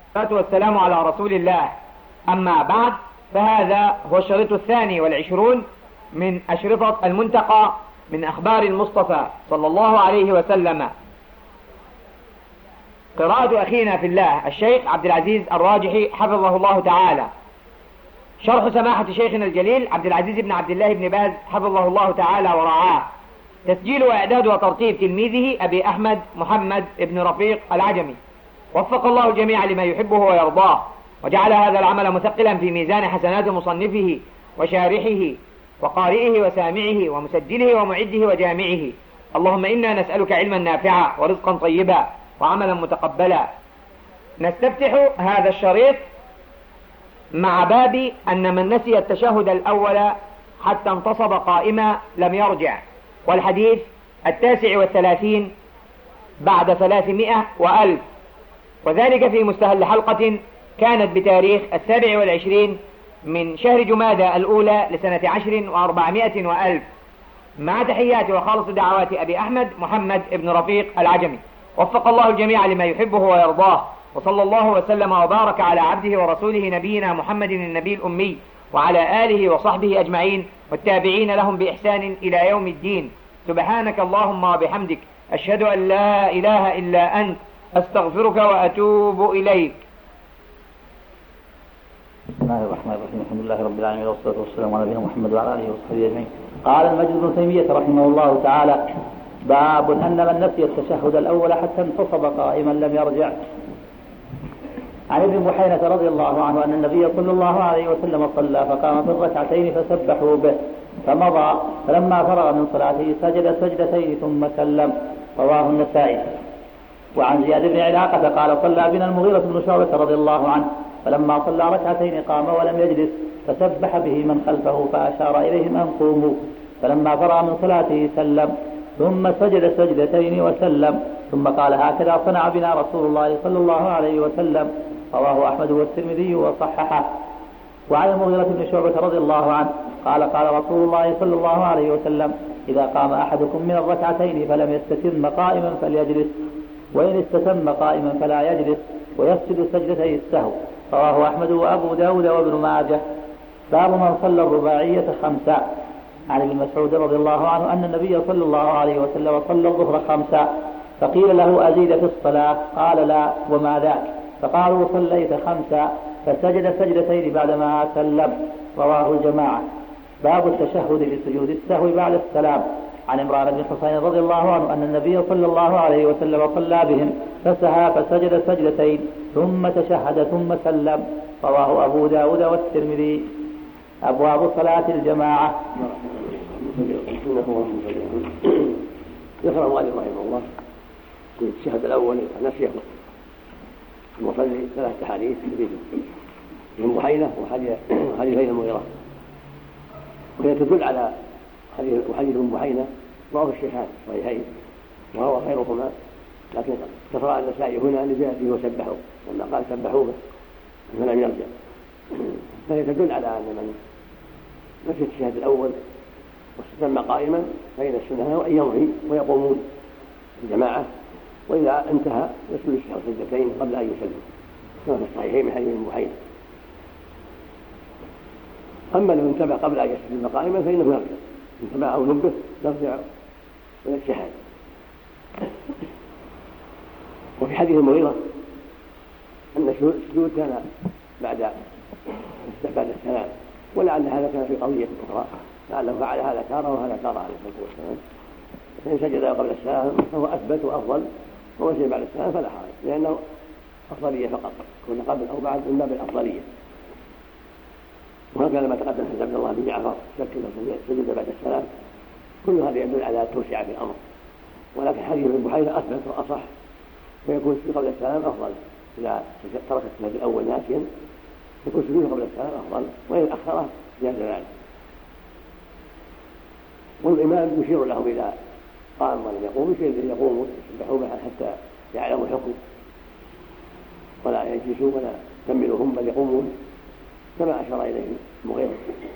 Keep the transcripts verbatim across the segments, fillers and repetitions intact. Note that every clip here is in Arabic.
والصلاة والسلام على رسول الله. أما بعد، فهذا هو الشريط الثاني والعشرون من أشرطة المنتقى من أخبار المصطفى صلى الله عليه وسلم. قراءة أخينا في الله الشيخ عبد العزيز الراجحي حفظه الله تعالى، شرح سماحة شيخنا الجليل عبد العزيز بن عبد الله بن باز حفظه الله تعالى ورعاه، تسجيل وإعداد وترتيب تلميذه أبي أحمد محمد بن رفيق العجمي، وفق الله الجميع لما يحبه ويرضاه، وجعل هذا العمل مثقلا في ميزان حسنات مصنفه وشارحه وقارئه وسامعه ومسجله ومعده وجامعه. اللهم إنا نسألك علما نافعا ورزقا طيبا وعملا متقبلا. نستفتح هذا الشريط مع باب أن من نسي التشهد الأول حتى انتصب قائما لم يرجع، والحديث التاسع والثلاثين بعد ثلاثمائة وألف، وذلك في مستهل حلقة كانت بتاريخ السابع والعشرين من شهر جمادى الأولى لسنة عشر وأربعمائة وألف، مع تحيات وخالص دعوات أبي أحمد محمد بن رفيق العجمي. وفق الله الجميع لما يحبه ويرضاه، وصلى الله وسلم وبارك على عبده ورسوله نبينا محمد النبي الأمي وعلى آله وصحبه أجمعين والتابعين لهم بإحسان إلى يوم الدين. سبحانك اللهم وبحمدك، أشهد أن لا إله إلا أنت، أستغفرك وأتوب إليك. بسم الله الرحمن الرحيم. الحمد لله رب العالمين، والصلاة والسلام على نبينا محمد وعلى آله وصحبه أجمعين. قال المجد بن تيمية رحمه الله تعالى: باب أن من نسي التشهد الأول حتى انتصب قائما لم يرجع. عن ابن بحينة رضي الله عنه أن النبي صلى الله عليه وسلم صلى فقام في الركعتين فسبحوا به فمضى، فلما فرغ من صلاته سجد سجدتين ثم سلم. رواه النسائي. وعن زياد بن علاقة قال: صلى بنا المغيرة بن شعبة رضي الله عنه، فلما صلى ركعتين قام ولم يجلس فسبح به من خلفه فأشار إليهم أن قوموا، فلما فرغ من صلاته سلم ثم سجد سجدتين وسلم، ثم قال: هكذا صنع بنا رسول الله صلى الله عليه وسلم. رواه أحمد والترمذي وصححه. وعن المغيرة بن شعبة رضي الله عنه قال: قال رسول الله صلى الله عليه وسلم: إذا قام أحدكم من الركعتين فلم يستتم قائما فليجلس، وإن استتم قائما فلا يجلس، ويسجد سجدتي السهو. رواه أحمد وأبو داود وابن ماجه. باب من صلى الرباعية خمسا. عن ابن مسعود رضي الله عنه أن النبي صلى الله عليه وسلم صلى الظهر خمسا، فقيل له: أزيد في الصلاة؟ قال: لا. وما ذاك؟ فقالوا: صليت خمسا، فسجد سجدتين بعدما سلم. رواه الجماعة. باب التشهد لسجود السهو بعد السلام. عن عمران بن حسين رضي الله عنه أن النبي صلى الله عليه وسلم صلى بهم فسهى فسجد سجدتين ثم تشهد ثم سلم. رواه أبو داود والترمذي. أبواب صلاة الجماعة. ذكر المؤلف رحمه الله في التشهد الأول نسيه المصلي ثلاث أحاديث من بحينة وحديثين المغيرة، وهي تدل على حديث من بحينة رواه الشيخان الصحيحين وهو خيرهما، لكن كفر النسائي هنا لزيادته وسبحوا لما قال سبحوا به فلم يرجع، فهي تدل على أن من نسي التشهد الأول واستتم قائما فإن السنة أن يمضي ويقومون الجماعة، وإذا انتهى يسجد السهو سجدتين قبل أن يسلم كما في الصحيحين من حديث من بحينة. أما لو انتبه قبل أن يسجد قائما فإنه يرجع، انتبه أو نبه يرجع من الشهادة. وفي حديث المغيرة أن السجود كان بعد بعد السلام، ولعل هذا كان في قضية أخرى، لعله فعل هذا تارة وهذا تارة عليه الصلاة والسلام، فإن سجد قبل السلام فهو أثبت وأفضل، ومن سجد بعد السلام فلا حرج، لأنه أفضلية فقط، كون قبل أو بعد من باب الأفضلية. وهكذا ما تقدم حديث عبد الله بن جعفر سجد بعد السلام، كل هذا يدل على التوسعة في الأمر، ولكن حديث ابن بحينة أثبت وأصح، فيكون السجود قبل السلام أفضل. إذا ترك السجود الأول ناسيا يكون السجود قبل السلام أفضل، وإن أخره جاز ذلك. والإمام يشير لهم إذا قام ولم يقوم، يشير إذا يقوموا يسبحوا به حتى يعلموا الحكم، ولا يجلسوا ولا يكملوا هم بل يقومون كما أشار إليه المغيرة.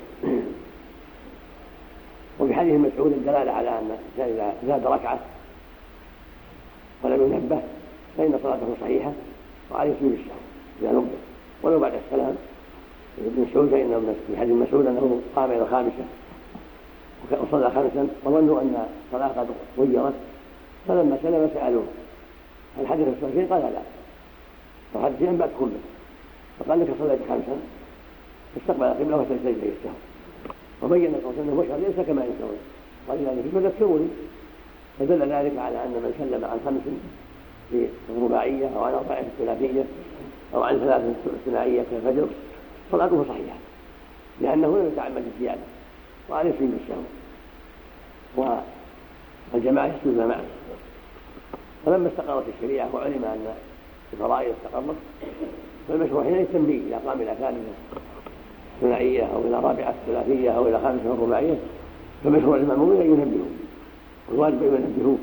وفي حديث مسعود الدلالة على أن إذا زاد ركعة ولم ينبه فإن صلاته صحيحة وعليه سجود السهو، إذا نبه ولو بعد السلام. ابن مسعود فإنه في حديث مسعود أنه قام إلى الخامسة وصلى خمسا وظنوا أن الصلاة قد غيرت، فلما سلم سألوه هل حدث الصلاتين؟ قال لا، فحدثين بعد كله، فقال لك صليت خمسا، فاستقبل القبلة وسجد السهو، وبين صلى الله عليه وسلم البشر ليس كما ينكرون، قال ذلك فذكروني، فدل ذلك على أن من سلم عن خمس في الرباعية أو عن أربعة في الثلاثية أو عن ثلاثة في الثنائية كالفجر صلاته صحيحة، لأنه لم يتعمد الزيادة وعليه يسجد السهو، والجماعة يسجدون معه. فلما استقرت الشريعة وعلم أن الفرائض استقرت، فالمشروع حين التنبيه إذا قام إلى ثالثة ثنائية أو إلى رابعة ثلاثية أو إلى خامسة رباعية، فمشروع المأمومين أن ينبهوا، والواجب أن ينبهوه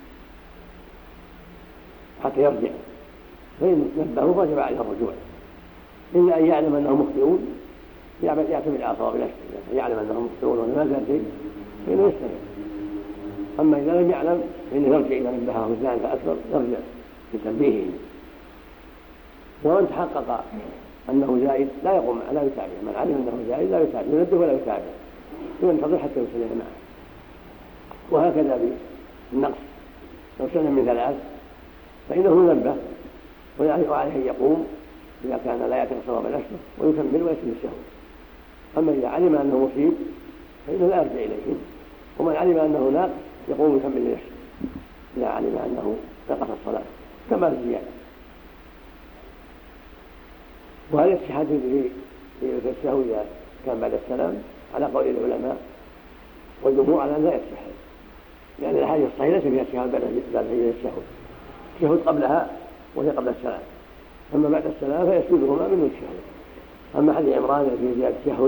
حتى يرجع، فإن نبهوا فجب عليه الرجوع، إلا أن يعلم أنهم مخطئون يعتمد على صواب نفسه، يعلم أنهم مخطئون وما زال شيء فإنه يستمر. أما إذا لم يعلم فإنه يرجع إذا نبهه اثنان فأكثر يرجع في تنبيهه، ومن تحقق أنه زائد لا يقوم لا يتابع، من علم أنه زائد لا يتابع، ينبه ولا يتابع، ينتظر حتى يسلم معه. وهكذا بالنقص، لو سلم من ثلاث فإنه ينبه وعليه أن يقوم إذا كان لا يعتقد صواب نفسه ويكمل ويسجد السهو. أما إذا علم أنه مصيب فإنه لا يرجع إليه، ومن علم أنه ناقص يقوم ويكمل لنفسه إذا علم أنه نقص الصلاة كما في الزيادة. وهذا الاتحاد في السهو إذا كان بعد السلام على قول العلماء والجمهور على أن لا يتسهل، لأن الأحاديث الصحيحة ليس فيها اتحاد بعد السهو، التشهد قبلها وهي قبل السلام، أما بعد السلام فيسجدهما من التشهد. أما حديث عمران في زيادة التشهد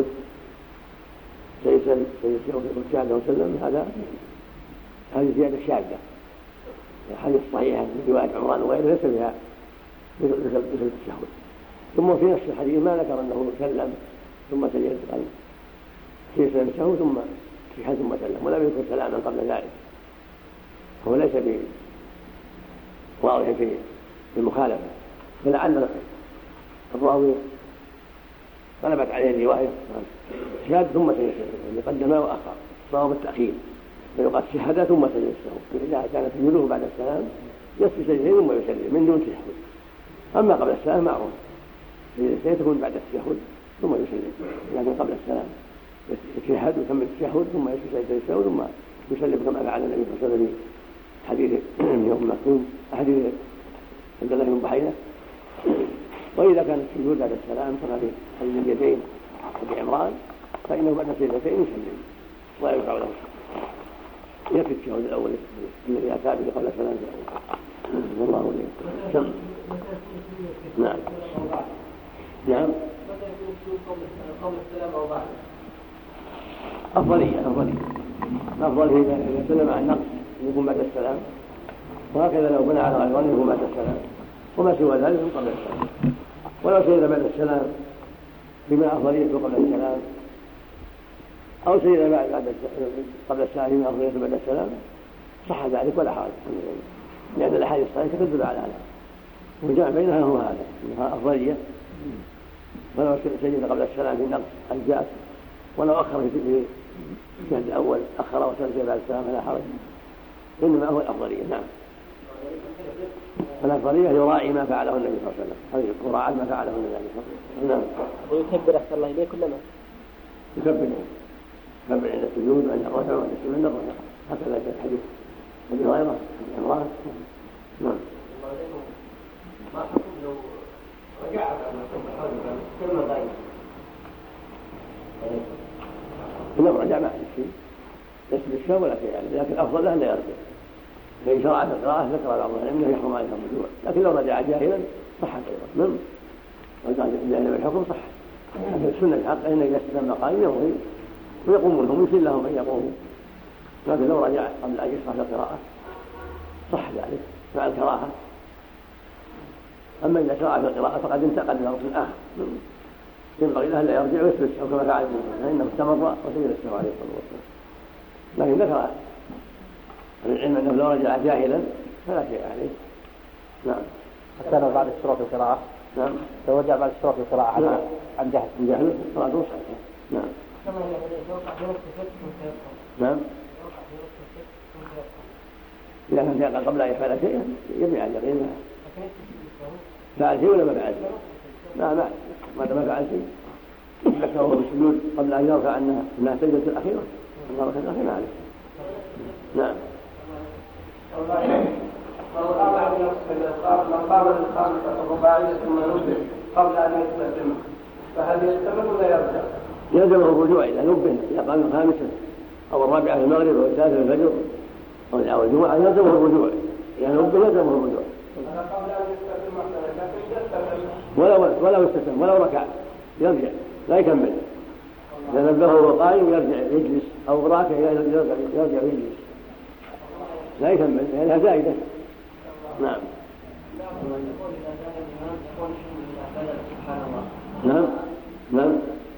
سيسجد وسلم هذا هذه زيادة شاذة، الحديث الصحيحة في رواية عمران وغيره ليس فيها مثل التشهد. ثم في نفس الحديث ما ذكر أنه سلم ثم سجد، قال سيسلم التشهد ثم تشهد ثم سلم، ولم يذكر سلاما قبل ذلك، هو ليس بواضح في المخالفة، فلعل الراوي غلبت عليه الرواية شهد ثم سجد السهو، قدم وأخر صواب التأخير، فيقال شهد ثم سجد السهو، إذا كانت سجوده بعد السلام يسجد سجدين ثم يسلم من دون تشهد. أما قبل السلام معروف سيكون بعد التشهد ثم يسلم، لكن قبل السلام يتشهد ويكمل التشهد ثم يسجد السهو ثم يسلم كما فعل النبي صلى الله عليه وسلم في حديث ابن مكتوم حديث عبد الله بن بحيرة. وإذا كان السجود بعد السلام كما في حديث اليدين أبي عمران فإنه بعد سجدتين يسلم ولا يرفع له، يكفي التشهد الأول الذي أتى به قبل السلام والله وليه. نعم نعم قبل السلام أو بعد أفضلية أفضلية أفضل إذا سلم عن نقص يكون بعد السلام، وهكذا لو بنى على غيره يكون بعد السلام، وما سوى ذلك يكون قبل السلام. ولو سجد بعد السلام بما أفضليته قبل السلام أو سجد بعد قبل السلام بما أفضليته بعد السلام صح ذلك ولا حرج، لأن الأحاديث الصحيحة تدل على هذا، والجمع بينها هو هذا أنها أفضلية. ولو سجد قبل السلام في نقص أجزاء، ولو أخر في الشهد الأول أخر وسجد بعد السلام فلا حرج، إنما هو الأفضلية. نعم الأفضلية يراعي ما فعله النبي صلى الله عليه وسلم، هذه مراعاة ما فعله النبي صلى الله عليه وسلم. نعم ويكبر أحسن الله إليه كلما يكبر يكبر عند السجود وعند الرفع وعند السجود عند الرفع، هكذا في الحديث أبي هريرة عمران. نعم ما حكم لو رجع كلمة ضعيفة؟ لو رجع ما عليه شيء يسجد السهو ولا شيء يعني، لكن الأفضل له لا يرجع، فإن شرع في القراءة ذكر بعض العلماء أنه يحرم عليه الرجوع، لكن لو رجع جاهلا صح أيضا. من رجع جاهلا بالحكم صح، لكن السنة الحق أن يستلم مقامهم ويقومون هم يسل لهم أن يقوموا، لكن لو رجع قبل أن يشرع في القراءة صح ذلك مع الكراهة. أما إذا شرع في القراءة فقد انتقل إلى ركن آخر، ينبغي له أن لا يرجع ويسجد السهو كما فعل ابن فإنه استمر وسجد السهو عليه الصلاة والسلام. لكن ذكر العلم أنه لو رجع جاهلا فلا شيء عليه. نعم حتى لو بعد الشروع في القراءة نعم. توجع بعد الشروط القراءة عن نعم. عن جهل. عن جهل صلاته صحيحة. نعم. نعم. إذا كان يقع قبل أن يفعل شيئا يبني على اليقين. فعل شيء ولا ما فعل شيء؟ لا ما ماذا ما فعل شيء ذكره بالسجود قبل أن يرفع أنها أنها سجدة الأخيرة المرة الأخيرة عليه. نعم. مقام الخامسة الرباعية ثم نبه قبل أن يستسلم فهل يستمر ولا يرجع؟ يلزمه الرجوع إذا نبه إذا قام الخامسة أو الرابعة في المغرب أو الثالثة في الفجر أو الجمعة يلزمه الرجوع إذا نبه يلزمه الرجوع. قبل أن يستسلم ولو ولو استسلم ولو ركع يرجع لا يكمل. إذا نبهه وهو قائم يرجع يجلس أو راكع يرجع يرجع يجلس لا يكمل لأنها زائدة. نعم. نعم. نعم.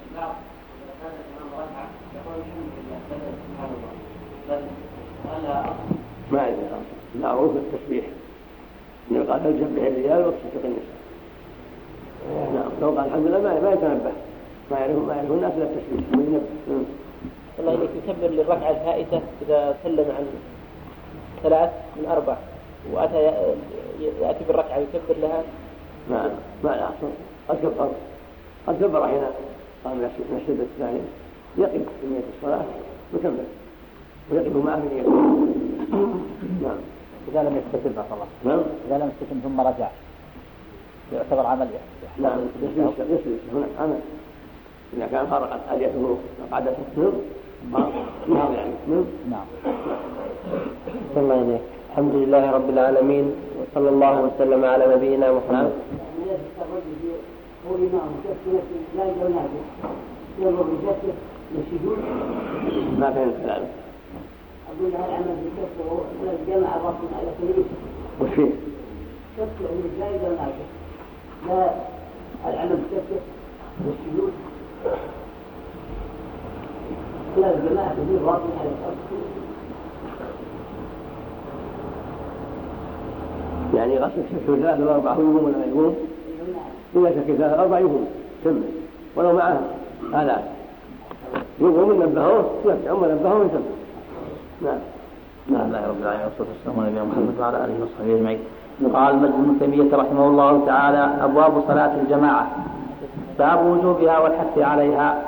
ما أدري معروف التسبيح إنه قال هل جنبه الرجال وتصدق النساء. نعم. لو قال الحمد لله ما ما يتنبه ما يعرف ما يعرف الناس إلا التسبيح ما ينبه. الله إنك يكبر للركعة الفائتة إذا سلم عن ثلاث من أربع وأتى يأتي بالركعة يكبر لها. ما ما لا أحسن قد كبر قد كبر حين قام من السجدة الثانية يقف في نية الصلاة وكمل ويقف معه في نية الصلاة. نعم. إذا لم يستسلم بارك الله. نعم. إذا لم يستسلم ثم رجع يعتبر عمل. نعم. يسلم يسلم هنا عمل إذا كان خرقت آليته مقعدة السر نعم يعني نعم. الله إليك. الحمد لله رب العالمين وصلى الله وسلم على نبينا محمد. ما فهم الكلام. أقول هل عمل بكفه ولا الجمع الرسم على سبيل وش فيه؟ كفه من الزايد والناقص لا العمل بكفه والسجود لا الجماعة تجيب الرسم على الأرض. يعني غسل شك ثلاثة وأربعة يقوم ولا ما يقوم؟ إذا شك ثلاثة أربعة يقوم سمع ولو معه آلاف يقوم من نبهوه يرجع ومن نبهوه يسمع. نعم. بسم الله رب العالمين والصلاة والسلام على نبينا محمد وعلى آله وصحبه أجمعين. قال المجد بن تيمية رحمه الله تعالى: أبواب صلاة الجماعة. باب وجوبها والحث عليها.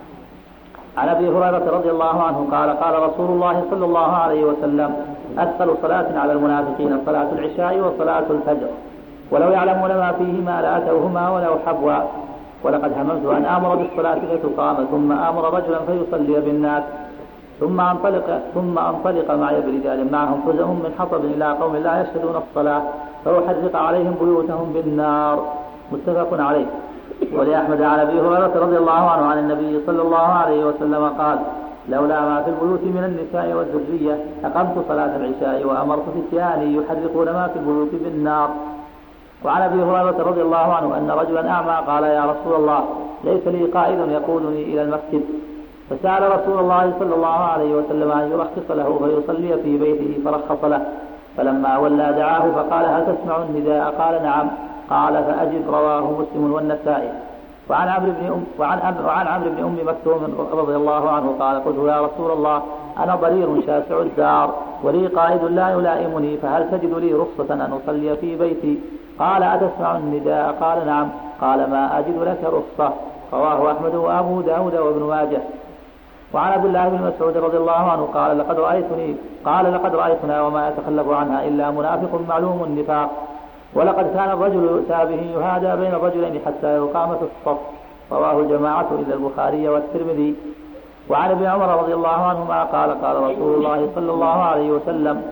عن أبي هريرة رضي الله عنه قال: قال رسول الله صلى الله عليه وسلم: أثقل صلاة على المنافقين صلاة العشاء وصلاة الفجر، ولو يعلمون ما فيهما لأتوهما ولو حبوا، ولقد هممت أن آمر بالصلاة فتقام ثم آمر رجلا فيصلي بالناس ثم أنطلق ثم أنطلق معي برجال معهم حزم من حطب إلى قوم لا يشهدون الصلاة فأحرق عليهم بيوتهم بالنار. متفق عليه. ولأحمد عن أبي هريرة رضي الله عنه عن النبي صلى الله عليه وسلم قال: لولا ما في البيوت من النساء والذرية أقمت صلاة العشاء وأمرت فتياني يحرقون ما في البيوت بالنار. وعن أبي هريرة رضي الله عنه أن رجلا أعمى قال: يا رسول الله، ليس لي قائد يقودني إلى المسجد، فسأل رسول الله صلى الله عليه وسلم أن يرخص له فيصلي في بيته فرخص له، فلما ولى دعاه فقال: هل تسمع النداء؟ قال: نعم. قال: فأجب. رواه مسلم والنسائي. وعن عمرو بن أم وعن وعن عمرو بن أم مكتوم رضي الله عنه قال: قلت: يا رسول الله، أنا ضرير شاسع الدار ولي قائد لا يلائمني، فهل تجد لي رخصة أن أصلي في بيتي؟ قال: أتسمع النداء؟ قال: نعم. قال: ما أجد لك رخصة. رواه أحمد وأبو داود وابن ماجه. وعن عبد الله بن مسعود رضي الله عنه قال: لقد رأيتني قال لقد رأيتنا وما يتخلف عنها إلا منافق معلوم النفاق، ولقد كان الرجل يؤتى به يهادى بين الرجلين حتى يقام في الصف. رواه الجماعة إلا البخاري والترمذي. وعن ابن عمر رضي الله عنهما قال: قال رسول الله صلى الله عليه وسلم.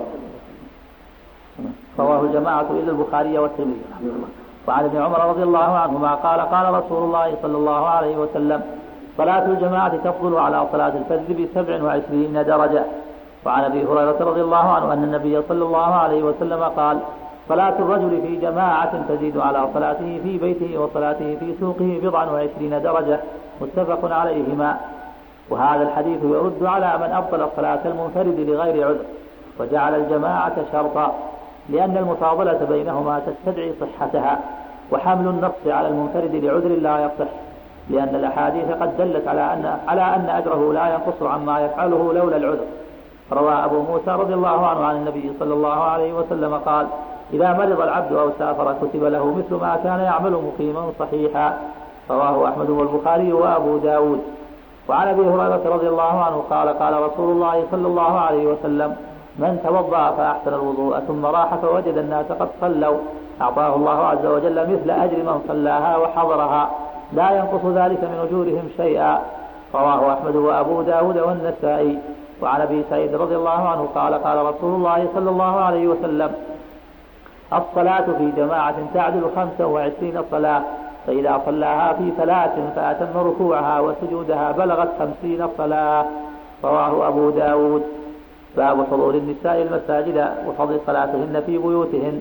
رواه الجماعة إلا البخاري والترمذي. وعن ابن عمر رضي الله عنهما قال: قال رسول الله صلى الله عليه وسلم: صلاة الجماعة تفضل على صلاة الفجر بسبع وعشرين درجة. وعن أبي هريرة رضي الله عنه أن النبي صلى الله عليه وسلم قال: صلاة الرجل في جماعة تزيد على صلاته في بيته وصلاته في سوقه بضعا وعشرين درجة. متفق عليهما. وهذا الحديث يرد على من أبطل صلاة المنفرد لغير عذر وجعل الجماعة شرطا، لأن المفاضلة بينهما تستدعي صحتها، وحمل النقص على المنفرد لعذر لا يصح، لأن الأحاديث قد دلت على أن على أن أجره لا ينقص عما يفعله لولا العذر. روى أبو موسى رضي الله عنه عن النبي صلى الله عليه وسلم قال: إذا مرض العبد أو سافر كتب له مثل ما كان يعمل مقيما صحيحا. رواه أحمد والبخاري وأبو داود. وعن أبي هريرة رضي الله عنه قال: قال رسول الله صلى الله عليه وسلم: من توضأ فأحسن الوضوء ثم راح فوجد الناس قد صلوا أعطاه الله عز وجل مثل أجر من صلاها وحضرها لا ينقص ذلك من أجورهم شيئا. رواه أحمد وأبو داود والنسائي. وعن أبي سعيد رضي الله عنه قال: قال رسول الله صلى الله عليه وسلم: الصلاة في جماعة تعدل خمسا وعشرين صلاة، فإذا صلاها في ثلاث فأتم ركوعها وسجودها بلغت خمسين صلاة. رواه أبو داود. باب حضور النساء المساجد وفضل صلاتهن في بيوتهن.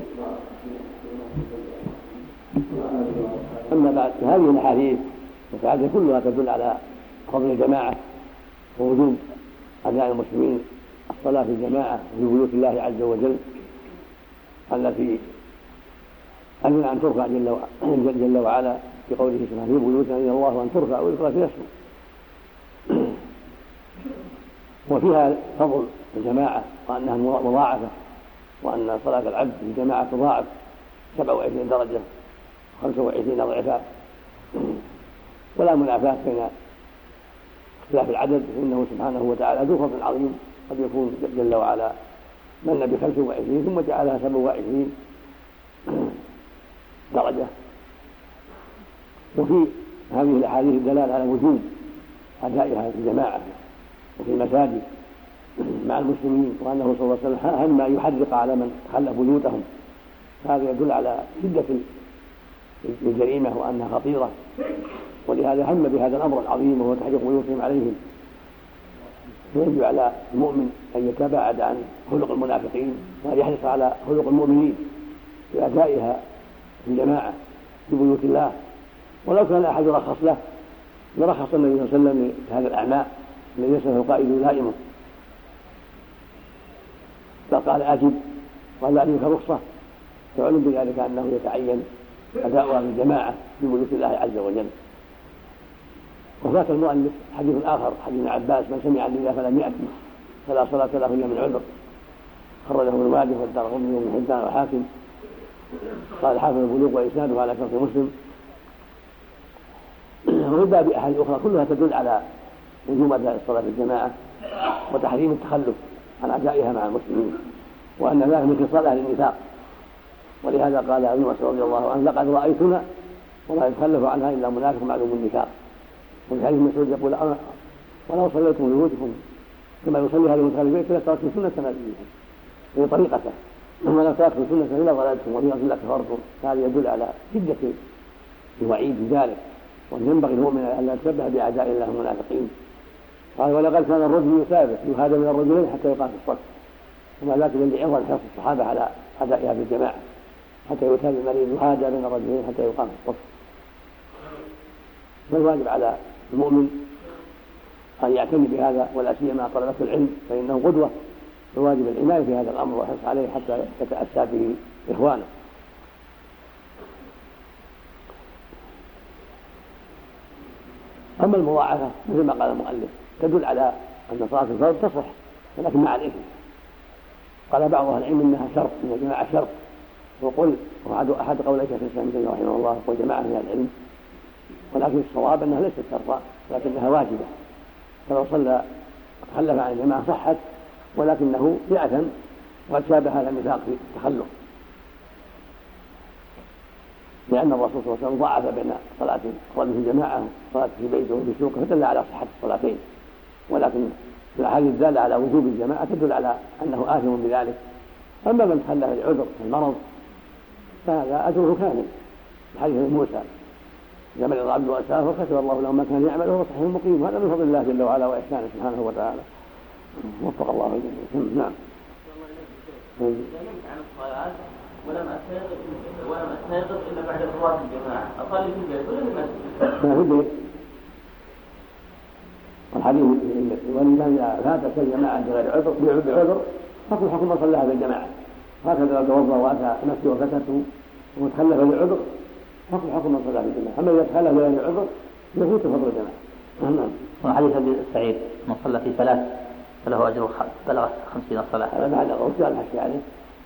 أما بعد، هذه الأحاديث والسعادة كلها تدل على فضل الجماعة ووجوب أداء المسلمين الصلاة في الجماعة في بيوت الله عز وجل التي أذن أن ترفع جل, جل وعلا في قوله سبحانه: في بيوت أذن الله أن ترفع ويذكر فيها اسمه. وفيها فضل الجماعة وأنها مضاعفة، وأن صلاة العبد في الجماعة تضاعف سبعة وعشرين درجة خمسة وعشرين ضعفا، ولا منافاة بين اختلاف العدد، فإنه سبحانه وتعالى ذو فضل عظيم. قد يكون جل وعلا من بخمسة وعشرين ثم جعلها سبعة وعشرين درجة. وفي هذه الأحاديث الدلالة على وجوب أدائها في الجماعة وفي المساجد مع المسلمين، وأنه صلى الله عليه وسلم هم يحرق على من خلف بيوتهم. هذا يدل على شدة الجريمة وأنها خطيرة، ولهذا هم بهذا الأمر العظيم وهو تحريق بيوتهم عليهم. ويجب على المؤمن أن يتباعد عن خلق المنافقين وأن يحرص على خلق المؤمنين في أدائها في الجماعة في بيوت الله. ولو كان أحد رخص له لرخص النبي صلى الله عليه وسلم لهذا الأعمى الذي يسأله القائد لائمه، فقال: أجب ولا عليك رخصة، فعلم بذلك أنه يتعين أداؤها في الجماعة في بيوت الله عز وجل. وفات المؤلف حديث آخر، حديث ابن عباس: من سمع النداء فلم يأتي فلا صلاة له إلا من عذر. خرجه ابن ماجه والدارقطني وابن حبان والحاكم. قال حافظ البلوغ وإسناده على شرط مسلم. وفي باب أحاديث أخرى كلها تدل على وجوب أداء الصلاة في الجماعة وتحريم التخلف عن أدائها مع المسلمين، وأن ذلك من خصال أهل النفاق. ولهذا قال ابن مسعود رضي الله عنه: لقد رأيتنا ولا يتخلف عنها إلا منافق معلوم النفاق. وفي حديث مسعود يقول: أنا ولو صليتم في بيوتكم كما يصلي هذا المتخلف بيت لتركتم سنة نبيكم، هي طريقته، ثم لو تركتم سنة إلا ضللتم وفي أصل كفرتم. هذا يدل على شدة الوعيد بذلك، وأن ينبغي المؤمن أن لا يتشبه بأعداء الله المنافقين. قال: ولقد كان الرجل يسابق يهادى من الرجلين حتى يقام في الصف. وما ذاك الذي عظم حرص الصحابة على أدائها في الجماعة حتى يتابع المريض يهادى من الرجلين حتى يقام في الصف. فالواجب على المؤمن أن يعتني بهذا، ولا سيما طلبة العلم فإنه قدوة، فواجب العناية في هذا الأمر والحرص عليه حتى يتأسى به إخوانه. أما المضاعفة مثل ما قال المؤلف تدل على أن صلاة الفرض تصح ولكن مع الإثم. قال بعض أهل العلم إنها شرط، إن الجماعة شرط. وقل أحد قولي شيخ الإسلام ابن تيمية رحمه الله يقول جماعة من العلم، ولكن الصواب أنها ليست شرطا لكنها واجبة. فلو صلى تخلف عن الجماعة صحت، ولكنه يأثم وقد شابه هذا النفاق في التخلف، لأن الرسول صلى الله عليه وسلم ضاعف بين صلاة الرجل في الجماعة وصلاة في بيته وفي سوقه، فدل على صحة الصلاتين. ولكن الأحاديث الدالة على وجوب الجماعة تدل على أنه آثم بذلك. أما من تخلف العذر في المرض فهذا أجره كامل. حديث موسى: إذا مرض العبد وأسافر كتب الله له ما كان يعمل وهو صحيح مقيم. هذا من فضل الله جل وعلا وإحسانه سبحانه وتعالى. وفق الله الجميع. نعم. ولم أستيقظ ولم أستيقظ إلا بعد صلاة الجماعة، أصلي في البيت ولا في المسجد؟ في البيت. والحديث والإمام إذا فاتت الجماعة بغير عذر بعذر فكل حكم من صلى هذا الجماعة. هكذا لو توضأ وأتى نفسه وفتته وتخلف بالعذر حكم حكم من صلى في الجماعة. أما إذا دخل بغير عذر يفوت فضل الجماعة. نعم. وحديث أبي سعيد من صلى في ثلاث فله أجر بلغ خمسين صلاة. هذا بعد الغوث الحكي عليه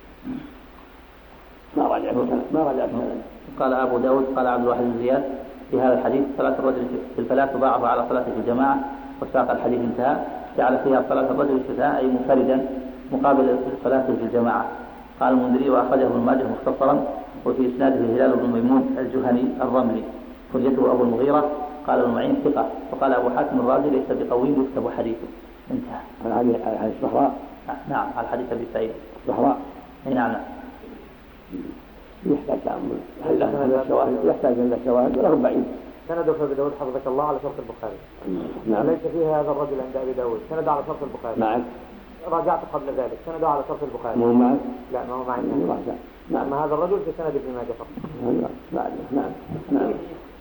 ما رجع ما رجع. قال أبو داود قال عبد الواحد بن زياد في هذا الحديث صلاة الرجل في الفلاة تضاعف على صلاة في الجماعة، وساق الحديث انتهى جعل فيها صلاة الرجل استثناء أي منفردا مقابل صلاة في الجماعة. قال المنذري وأخرجه ابن ماجه مختصرا وفي إسناده هلال بن ميمون الجهني الرملي كنيته أبو المغيرة. قال ابن معين ثقة. وقال أبو حاتم الرازي ليس بقوي يكتب حديثه. انتهى. على حديث الصحراء. نعم على حديث أبي سعيد الصحراء. أي نعم. يحتاج تأمل الشواهد يحتاج إلى الشواهد وله بعيد. سند أبي داود حفظك الله على شرط البخاري. نعم. ليس فيه هذا الرجل عند أبي داود سند على شرط البخاري. معك. راجعت قبل ذلك سند على شرط البخاري. مو معك. لا ما هو معي. نعم. أما هذا الرجل في سند ابن ماجه فقط. نعم نعم نعم.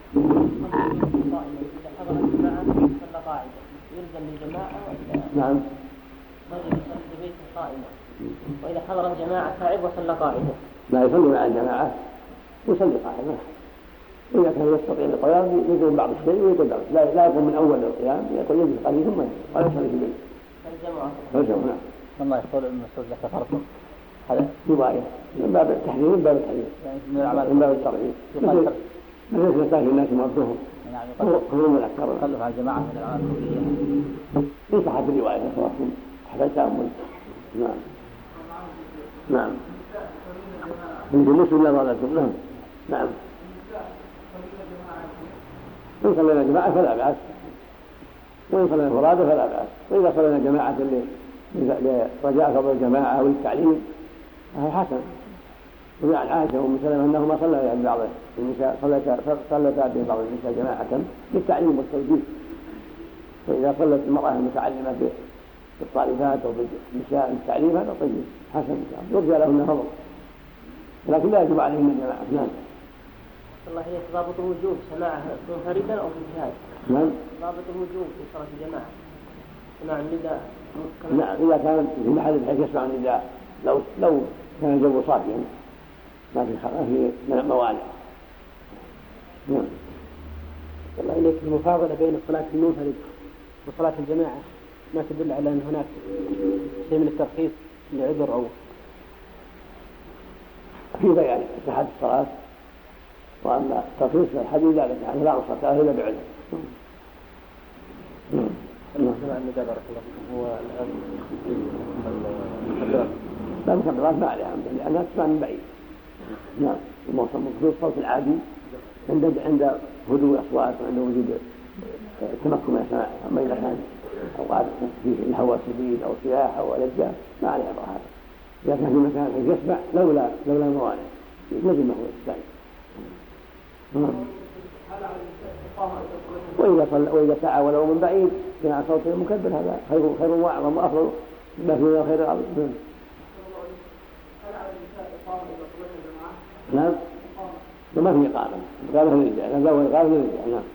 إذا حضر الجماعة صلى قاعدة يلزم بالجماعة وإذا نعم. رجل يصلي في بيته قائمة وإذا حضر الجماعة تعب وصلى قاعدة. لا يصلي مع الجماعة يصلي قاعدة. إذا كان يستطيع القيام يقول بعض الشيء ويقول بعض لا لا يقوم من أول القيام يقول يجلس قليل ثم ولا يصلي في البيت. فالجماعة. فالجماعة. نعم. والله يقول ابن مسعود لك فرق هذا رواية من باب التحريم من باب التحريم يعني من الأعمال من باب الترغيب. مثل يحتاج الناس يمرضوهم. نعم. هم الأكثر. خلف على الجماعة من الأعمال الكلية. في صحة الرواية صراحة حتى تأمل. نعم. نعم. من مسلم لا ضلالتم لهم. نعم. إن صلينا جماعة فلا بأس، وإن صلينا فرادى فلا بأس، وإذا صلينا جماعة لرجاء فضل الجماعة والتعليم فهو حسن. وعن عائشة وأم سلمة أنهما صليا بعض النساء صلتا ببعض النساء جماعة للتعليم والتوجيه. فإذا صلت المرأة المتعلمة بالطالبات أو بالنساء التعليم هذا طيب حسن يرجى لهن فضل، لكن لا يجب عليهن الجماعة. نعم. الله هي ضابط الوجوب سماعها منفردا أو في جهاد. نعم. ضابط الوجوب في صلاة الجماعة سماع النداء. نعم إذا كان في محل بحيث يسمع النداء لو لو كان الجو صافيا ما في ما في موانع. نعم. الله إليك المفاضلة بين الصلاة المنفرد وصلاة الجماعة ما تدل على أن هناك شيء من الترخيص لعذر أو في بيان صحة الصلاة، وأما الترخيص الحديث ذلك يعني لا رخصة إلا بعذر. سمع النداء بارك الله فيكم هو الآن المخدرات لا المخدرات ما عليها لأنها تسمع من بعيد. نعم. الموصل الصوت العادي عند عند هدوء الأصوات وعند وجود التمكن من السماع. أما إذا كان أوقات فيه الهواء شديد أو سياح أو لجة ما عليه أمر هذا. إذا كان في مكان يسمع لولا لولا الموانع لازم هو الثاني. وإذا صلى وإذا سعى ولو من بعيد سمع صوت المكبر هذا خير خير وأعظم وأفضل ما فيه خير العظيم. نعم. وما في إقامة إقامة للرجال هذا هو إقامة للرجال. نعم.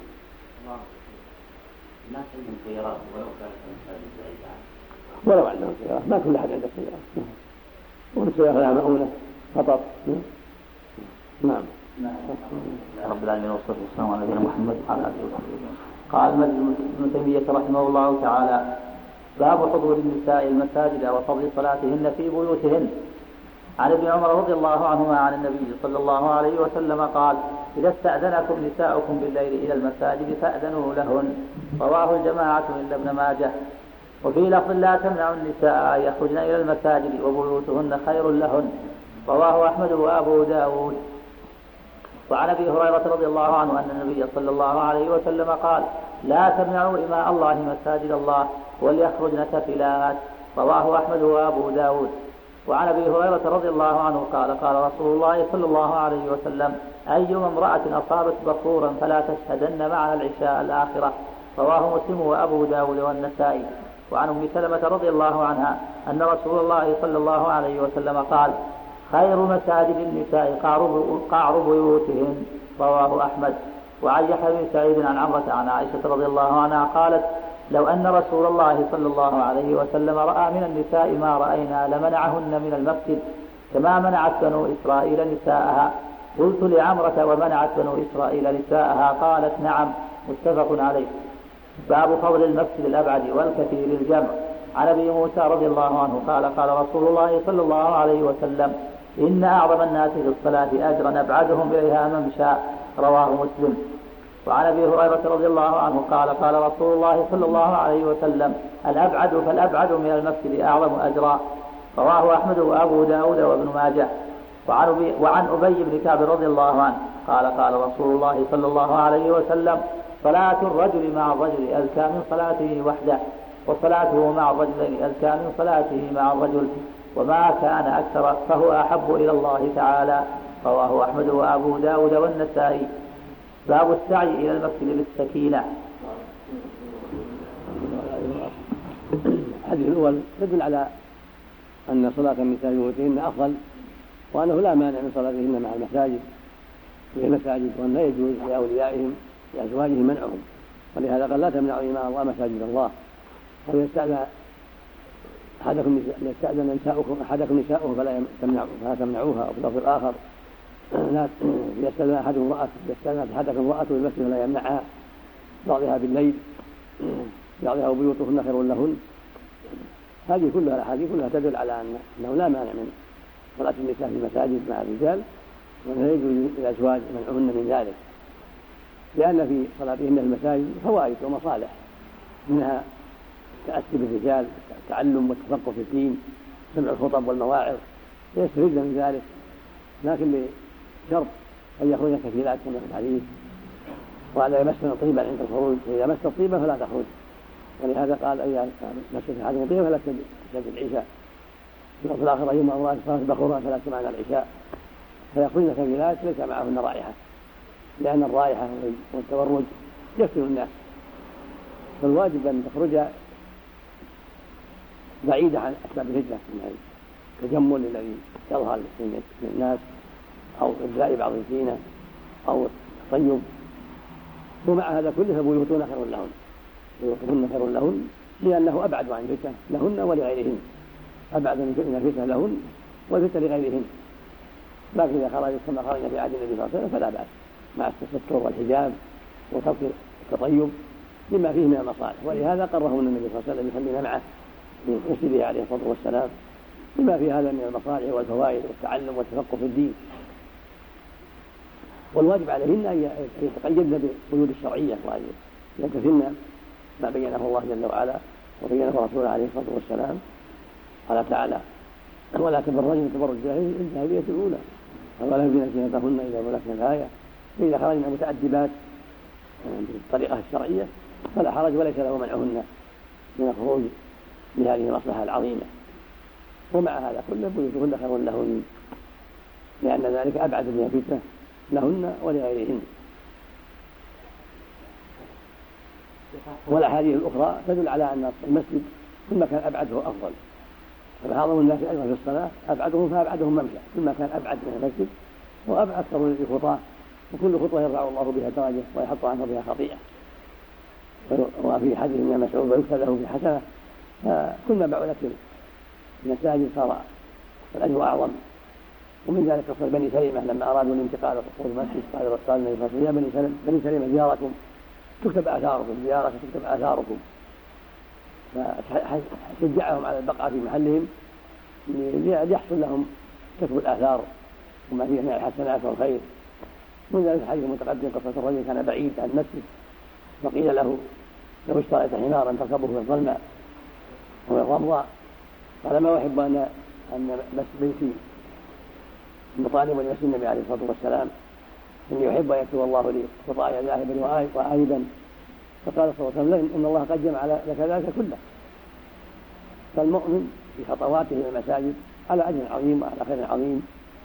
الناس عندهم سيارات ولو كانت المساجد بعيدة ولو عندهم سيارات ما كل أحد عنده سيارة والسيارة لها مؤونة خطر. نعم. رب العالمين والصلاة والسلام على نبينا محمد وعلى آله وصحبه. قال ابن تيمية رحمه الله تعالى: باب حضور النساء المساجد وفضل صلاتهن في بيوتهن. عن ابن عمر رضي الله عنهما عن النبي صلى الله عليه وسلم قال: إذا استأذنكم نساؤكم بالليل إلى المساجد فأذنوا لهن. رواه الجماعة إلا ابن ماجه. وفي لفظ: لا تمنع النساء يخرجن إلى المساجد وبيوتهن خير لهن. رواه أحمد وأبو داود. وعن أبي هريرة رضي الله عنه أن النبي صلى الله عليه وسلم قال: لا تمنعوا إماء الله مساجد الله وليخرجن تفلات. رواه أحمد وأبو داود. وعن أبي هريرة رضي الله عنه قال: قال رسول الله صلى الله عليه وسلم: أيما امرأة أصابت بخورا فلا تشهدن معنا العشاء الآخرة. رواه مسلم وأبو داود والنسائي. وعن أم سلمة رضي الله عنها أن رسول الله صلى الله عليه وسلم قال: خير مساجد النساء قعر بيوتهن. رواه أحمد. وعن يحيى بن سعيد عن عمرة عن عائشة رضي الله عنها قالت: لو أن رسول الله صلى الله عليه وسلم رأى من النساء ما رأينا لمنعهن من المسجد كما منعت بنو إسرائيل نساءها. قلت لعمرة ومنعت بنو إسرائيل نساءها قالت نعم. متفق عليه. باب فضل المسجد الأبعد والكثير الجمع. عن أبي موسى رضي الله عنه قال قال رسول الله صلى الله عليه وسلم إن أعظم الناس في الصلاة أجرا أبعدهم إليها ممشى. رواه مسلم. وعن أبي هريرة رضي الله عنه قال قال رسول الله صلى الله عليه وسلم الأبعد فالأبعد من المسجد أعظم أجرا. رواه أحمد وأبو داود وابن ماجه. وعن أبي, وعن أبي بن كعب رضي الله عنه قال قال رسول الله صلى الله عليه وسلم صلاة الرجل مع الرجل أزكى من صلاته وحده وصلاته مع الرجلين أزكى من صلاته مع الرجل وما كان أكثر فهو أحب إلى الله تعالى. رواه أحمد وأبو داود والنسائي. باب السعي إلى المسجد بالسكينة. الحديث الأول يدل على أن صلاة النساء في بيوتهن أفضل، وأنه لا مانع من صلاتهن مع المساجد في المساجد، وأن لا يجوز لأوليائهم لأزواجهم منعهم، ولهذا قال لا تمنعوا إماء الله مساجد الله. ويستأذن أحدكم يستأذن نساؤكم أحدكم نساؤه فلا تمنعوا فلا تمنعوها. أو في اللفظ الآخر لا يستأذن أحدكم امرأة يستأذن أحدكم امرأة بالمسجد فلا يمنعها، بعضها بالليل بعضها وبيوتهن خير لهن. هذه كلها الأحاديث كلها تدل على أنه لا مانع من صلاة النساء في المساجد مع الرجال، وأنه يجوز للأزواج منعهن من ذلك، لأن في صلاتهن في المساجد فوائد ومصالح، منها التأسي بالرجال، التعلم والتفقه في الدين، سمع الخطب والمواعظ يستفيدن من ذلك، لكن بشرط أن يخرجن كثيرات كما في الحديث، وألا يمسن طيبا عند الخروج، فإذا مس الطيبة فلا تخرج. ولهذا قال إذا مست أحدكم طيبا فلا تشهد العشاء. في الآخر أيما أمرأة صارت بخورا فلا تسمعن العشاء، فيخرجن كثيرات ليس معهن رائحة، لأن الرائحة والتبرج يفتن الناس، فالواجب أن تخرج بعيدة عن أسباب الهجرة من التجمل الذي يظهر للناس أو إبداء بعض الزينة أو التطيب. ومع هذا كله فبيوتهن خير لهن بيوتهن خير لهن لأنه أبعد عن الفتنة لهن ولغيرهن، أبعد من الفتنة لهن والفتنة لغيرهن. لكن إذا خرج كما خرج في عهد النبي صلى الله عليه وسلم فلا بأس مع التستر والحجاب وترك التطيب لما فيه من المصالح. ولهذا قرهم النبي صلى الله عليه وسلم يصلين معه في مسجده عليه الصلاة والسلام لما في هذا من المصالح والفوائد والتعلم والتفقه في الدين. والواجب عليهن أن يتقيدن بالقيود الشرعية وأن يمتثلن ما بينه الله جل وعلا وبينه رسوله عليه الصلاة والسلام. قال تعالى ولا تبرجن تبرج الجاهلية الأولى ولا يبدين زينتهن إذا بلغن الآية. فإذا خرجن متأدبات بالطريقة الشرعية فلا حرج وليس له منعهن من الخروج بهذه المصلحة العظيمة. ومع هذا كله بيوتهن خير لهن لأن ذلك أبعد من الفتنة لهن ولغيرهن. والأحاديث الأخرى تدل على أن المسجد كل كان أبعده أفضل، فأعظم الناس أيضا في الصلاة أبعدهم فأبعدهم ممشى، كل كان أبعد من المسجد وأبعد أكثر لخطاه، وكل خطوة يرفع الله بها درجة ويحط عنه بها خطيئة. وفي حديث ابن مسعود ويكتب له في حسنة، فكل ما بعدت المساجد صار الأجر أعظم. ومن ذلك قصة بني سلمة لما أرادوا الانتقال وقصور المسجد قال قال النبي صلى الله عليه وسلم يا بني سلمة بني سلمة زياركم تكتب آثاركم زيارة تكتب آثاركم، فشجعهم على البقاء في محلهم ليحصل لهم كتب الآثار وما فيه من الحسنات والخير. من ذلك الحديث المتقدم قصة الرجل كان بعيد عن المسجد فقيل له لو اشتريت حمارا تركبه في الظلماء وفي الرمضاء قال ما أحب أن أن بيتي مطالب لمسجد النبي عليه الصلاة والسلام إني أحب أن يكتب الله لي خطايا ذاهبا وآيبا. فقال صلى الله عليه وسلم إن الله قد جمع لك ذلك كله. فالمؤمن في خطواته إلى المساجد على أجر عظيم وعلى خير عظيم.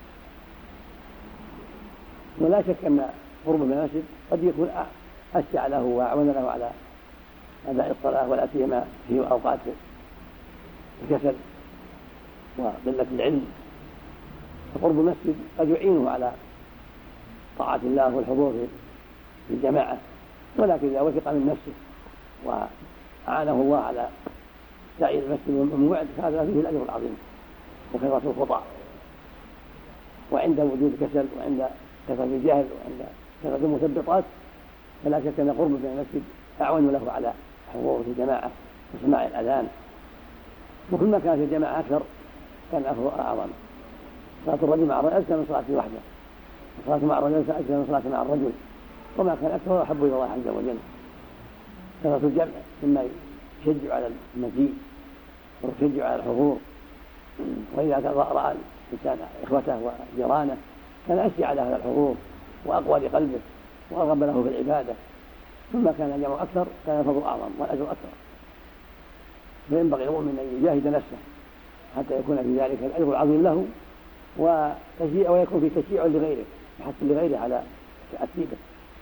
ولا شك أن قرب المسجد قد يكون أشجع له وأعون له على أداء الصلاة ولا سيما في أوقات الكسل وقلة العلم، فقرب المسجد قد يعينه على طاعة الله والحضور في الجماعة. ولكن إذا وثق من نفسه وأعانه الله على سعي المسجد والموعد هذا فيه الأجر العظيم وكثرة الخطأ. وعند وجود كسل وعند كثرة الجهل وأن كثرة المثبطات، فلا شك أن قرب من المسجد أعون له على حضور في الجماعة وسماع الأذان، وكل ما كانت الجماعة أكثر كان الأفضل أعظم. صلاة الرجل مع الرجل أكثر من صلاته وحده، وصلاة مع الرجل أكثر من صلاة مع الرجل، وما كان أكثر أحب إلى الله عز وجل. كثرة الجمع مما يشجع على المجيء ويشجع على الحضور، وإذا رأى الإنسان إخوته وجيرانه كان أشجع على هذا الحضور وأقوى لقلبه وأرغب له في العبادة. ثم كان الجمع أكثر كان الفضل أعظم والأجر أكثر، فينبغي المؤمن أن يجاهد نفسه حتى يكون في ذلك الأجر العظيم له وتشجيع، ويكون في تشجيع لغيره يحث لغيره على تأثيره.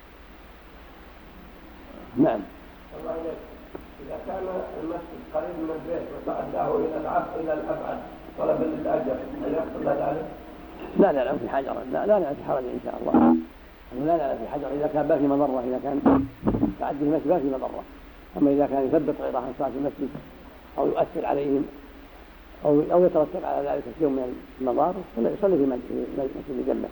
نعم. إذا كان المسجد قريب من البيت وتأداه إلى العبد إلى الأبعد طلبا للأجر هل يحصل ذلك؟ لا لا لا في حجر، لا لا لا في حرج إن شاء الله. لا لا في حجر إذا كان ما في مضرة، إذا كان تعدي المسجد ما في مضرة. أما إذا كان يثبت غيره عن صلاة المسجد أو يؤثر عليهم أو أو يترتب على ذلك شيء من المضار يصلي في مسجد جنبه.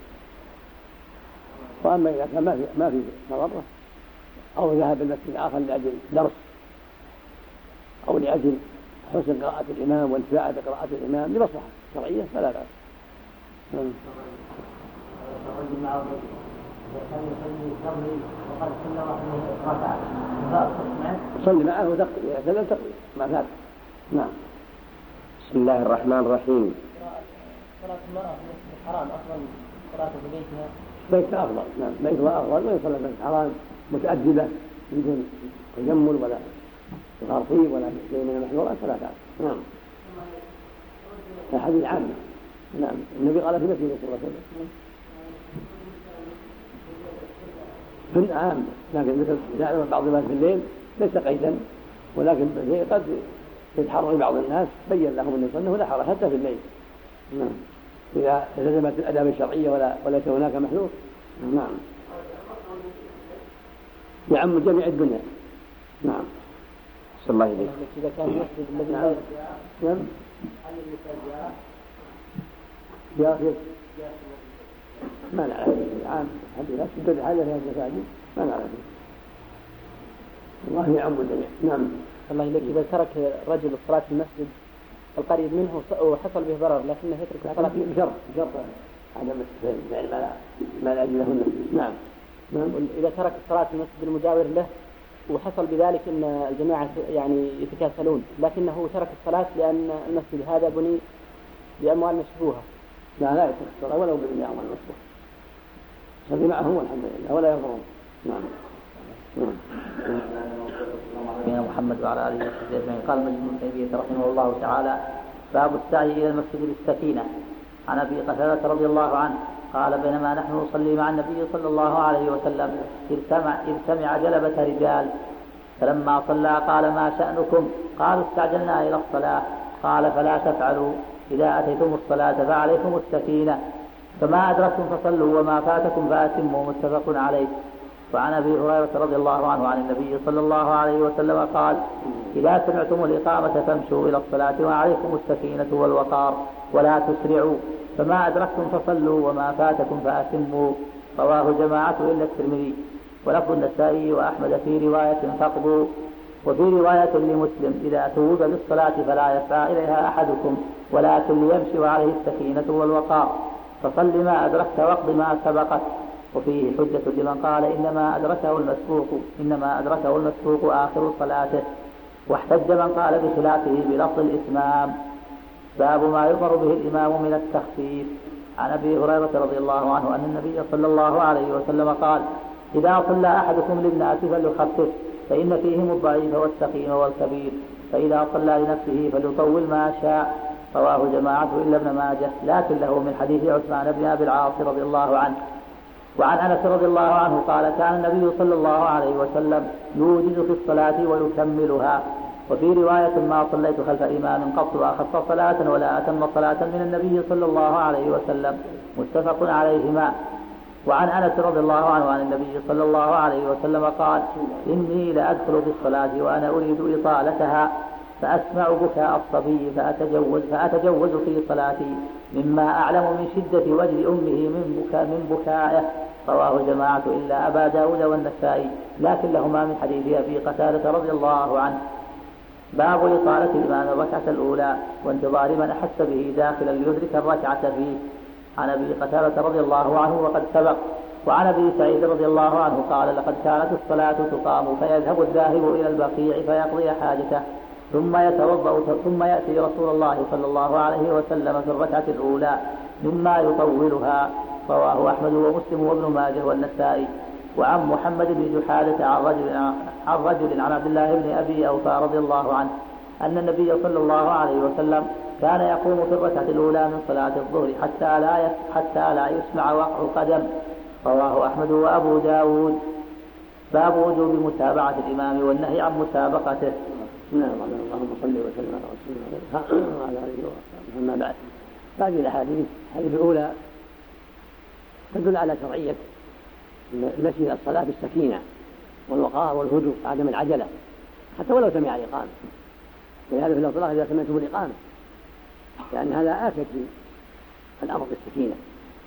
وأما إذا كان ما في ما في مضرة أو ذهب المسجد آخر لأجل درس أو لأجل حسن قراءة الإمام وانتفاع بقراءة الإمام لمصلحة شرعية فلا بأس. صلي معه وتقضي إذا كذا تقضي ما فات. نعم. بسم الله الرحمن الرحيم. صلاة المرأة في المسجد الحرام أفضل صلاة في بيتها؟ بيتها أفضل. نعم بيتها أفضل، ويصلى في المسجد الحرام متأدبة بدون تجمل ولا تغطيب ولا شيء من المحظورات فلا بأس. نعم. الحديث عام. نعم النبي قال في مسجد صلى الله عليه وسلم في العام، لكن مثل يعلم بعض الناس في الليل ليس قيدا، ولكن قد يتحرر بعض الناس بين لهم ان انه لا حرج حتى في الليل. نعم اذا التزمت الاداب الشرعيه ولا وليس هناك محذور. نعم يعم جميع الدنيا. نعم. صلى الله عليه وسلم. إذا كان المسجد الذي نعم. نعم. يا أخي ما نعرف العام حتى لا تشدد حاجة في هذه المساجد ما نعرف الله يعم الجميع. نعم. الله إليك إذا ترك رجل الصلاة في المسجد القريب منه وحصل به ضرر لكنه يترك الصلاة بشرط بشرط عدم فعل ما لا يجوز له النفس. نعم. نعم. إذا ترك الصلاة في المسجد المجاور له وحصل بذلك أن الجماعة يعني يتكاسلون، لكنه ترك الصلاة لأن المسجد هذا بني بأموال مشبوهة. لا لا يترك الصلاة ولو بني أموال مشبوهة، صلي معه والحمد لله ولا يضرهم. نعم. نبينا محمد وعلى اله وصحبه اجمعين. قال المجد بن تيمية رحمه الله تعالى: باب السعي الى المسجد بالسكينه. عن ابي قتادة رضي الله عنه قال: بينما نحن نصلي مع النبي صلى الله عليه وسلم اذ سمع اذ سمع جلبة رجال، فلما صلى قال: ما شأنكم؟ قالوا: استعجلنا الى الصلاة. قال: فلا تفعلوا، اذا اتيتم الصلاة فعليكم السكينة، فما ادركتم فصلوا وما فاتكم فاتموا. متفق عليه. وعن ابي هريرة رضي الله عنه عن النبي صلى الله عليه وسلم قال: إذا سمعتم الإقامة فامشوا إلى الصلاة وعليكم السكينة والوقار ولا تسرعوا، فما أدركتم فصلوا وما فاتكم فأتموا. رواه جماعة إلا الترمذي. ولفظ النسائي وأحمد في رواية فاقضوا. وفي رواية لمسلم: إذا توب بالصلاة فلا يسعى إليها أحدكم ولكن ليمشي وعليه السكينة والوقار، فصل ما أدركت واقض ما سبقت. وفيه حجة لمن قال إنما أدركه المسبوق إنما أدركه المسبوق آخر صلاته، واحتج من قال بخلافه بلفظ الإتمام. باب ما يؤمر به الإمام من التخفيف. عن أبي هريرة رضي الله عنه أن النبي صلى الله عليه وسلم قال: إذا صلى أحدكم للناس فليخفف، فإن فيهم الضعيف والسقيم والكبير، فإذا صلى لنفسه فليطول ما شاء. رواه جماعة إلا ابن ماجه، لكن له من حديث عثمان بن أبي العاص رضي الله عنه. وعن أنس رضي الله عنه قال: كان النبي صلى الله عليه وسلم يوجز في الصلاة ويكملها. وفي رواية: ما صليت خلف إمام قط أخف صلاة ولا أتم صلاة من النبي صلى الله عليه وسلم. متفق عليهما. وعن أنس رضي الله عنه عن النبي صلى الله عليه وسلم قال: إني لأدخل في الصلاة وأنا أريد إطالتها فأسمع بكاء الصبي فأتجوز, فأتجوز في صلاتي مما أعلم من شدة وجد أمه من, بكاء من بكائه رواه الجماعة إلا أبا داود والنسائي، لكن لهما من حديث أبي قتادة رضي الله عنه. باب إطالة الإمام الركعة الأولى وانتظار من أحس به داخلا ليدرك الركعة فيه. عن أبي قتادة رضي الله عنه وقد سبق. وعن أبي سعيد رضي الله عنه قال: لقد كانت الصلاة تقام فيذهب الذاهب إلى البقيع فيقضي حاجته ثم يتوضأ ثم يأتي رسول الله صلى الله عليه وسلم في الركعة الأولى مما يطولها. رواه أحمد ومسلم وابن ماجه والنسائي. وعن محمد بن جحادة عن رجل عن رجل عن عبد الله بن أبي أوفى رضي الله عنه أن النبي صلى الله عليه وسلم كان يقوم في الركعة الأولى من صلاة الظهر حتى لا حتى لا يسمع وقع قدم. رواه أحمد وأبو داود. باب وجوب متابعة الإمام والنهي عن مسابقته. بسم الله الرحمن الرحيم. اللهم صل وسلم على رسول الله وعلى آله وصحبه. أما بعد، هذه الأحاديث الحديث الأولى تدل على شرعية المشي إلى الصلاة بالسكينة والوقار والهدوء عدم العجلة حتى ولو سمع الإقامة، ولهذا في الصلاة إذا سمعتم الإقامة، لأن هذا آكد في الأمر بالسكينة.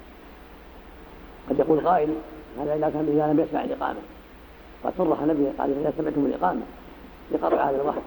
قد يقول قائل: هذا إذا كان إذا لم يسمع الإقامة. قد صرح النبي قال: إذا سمعتم الإقامة لقطع هذا الوقت.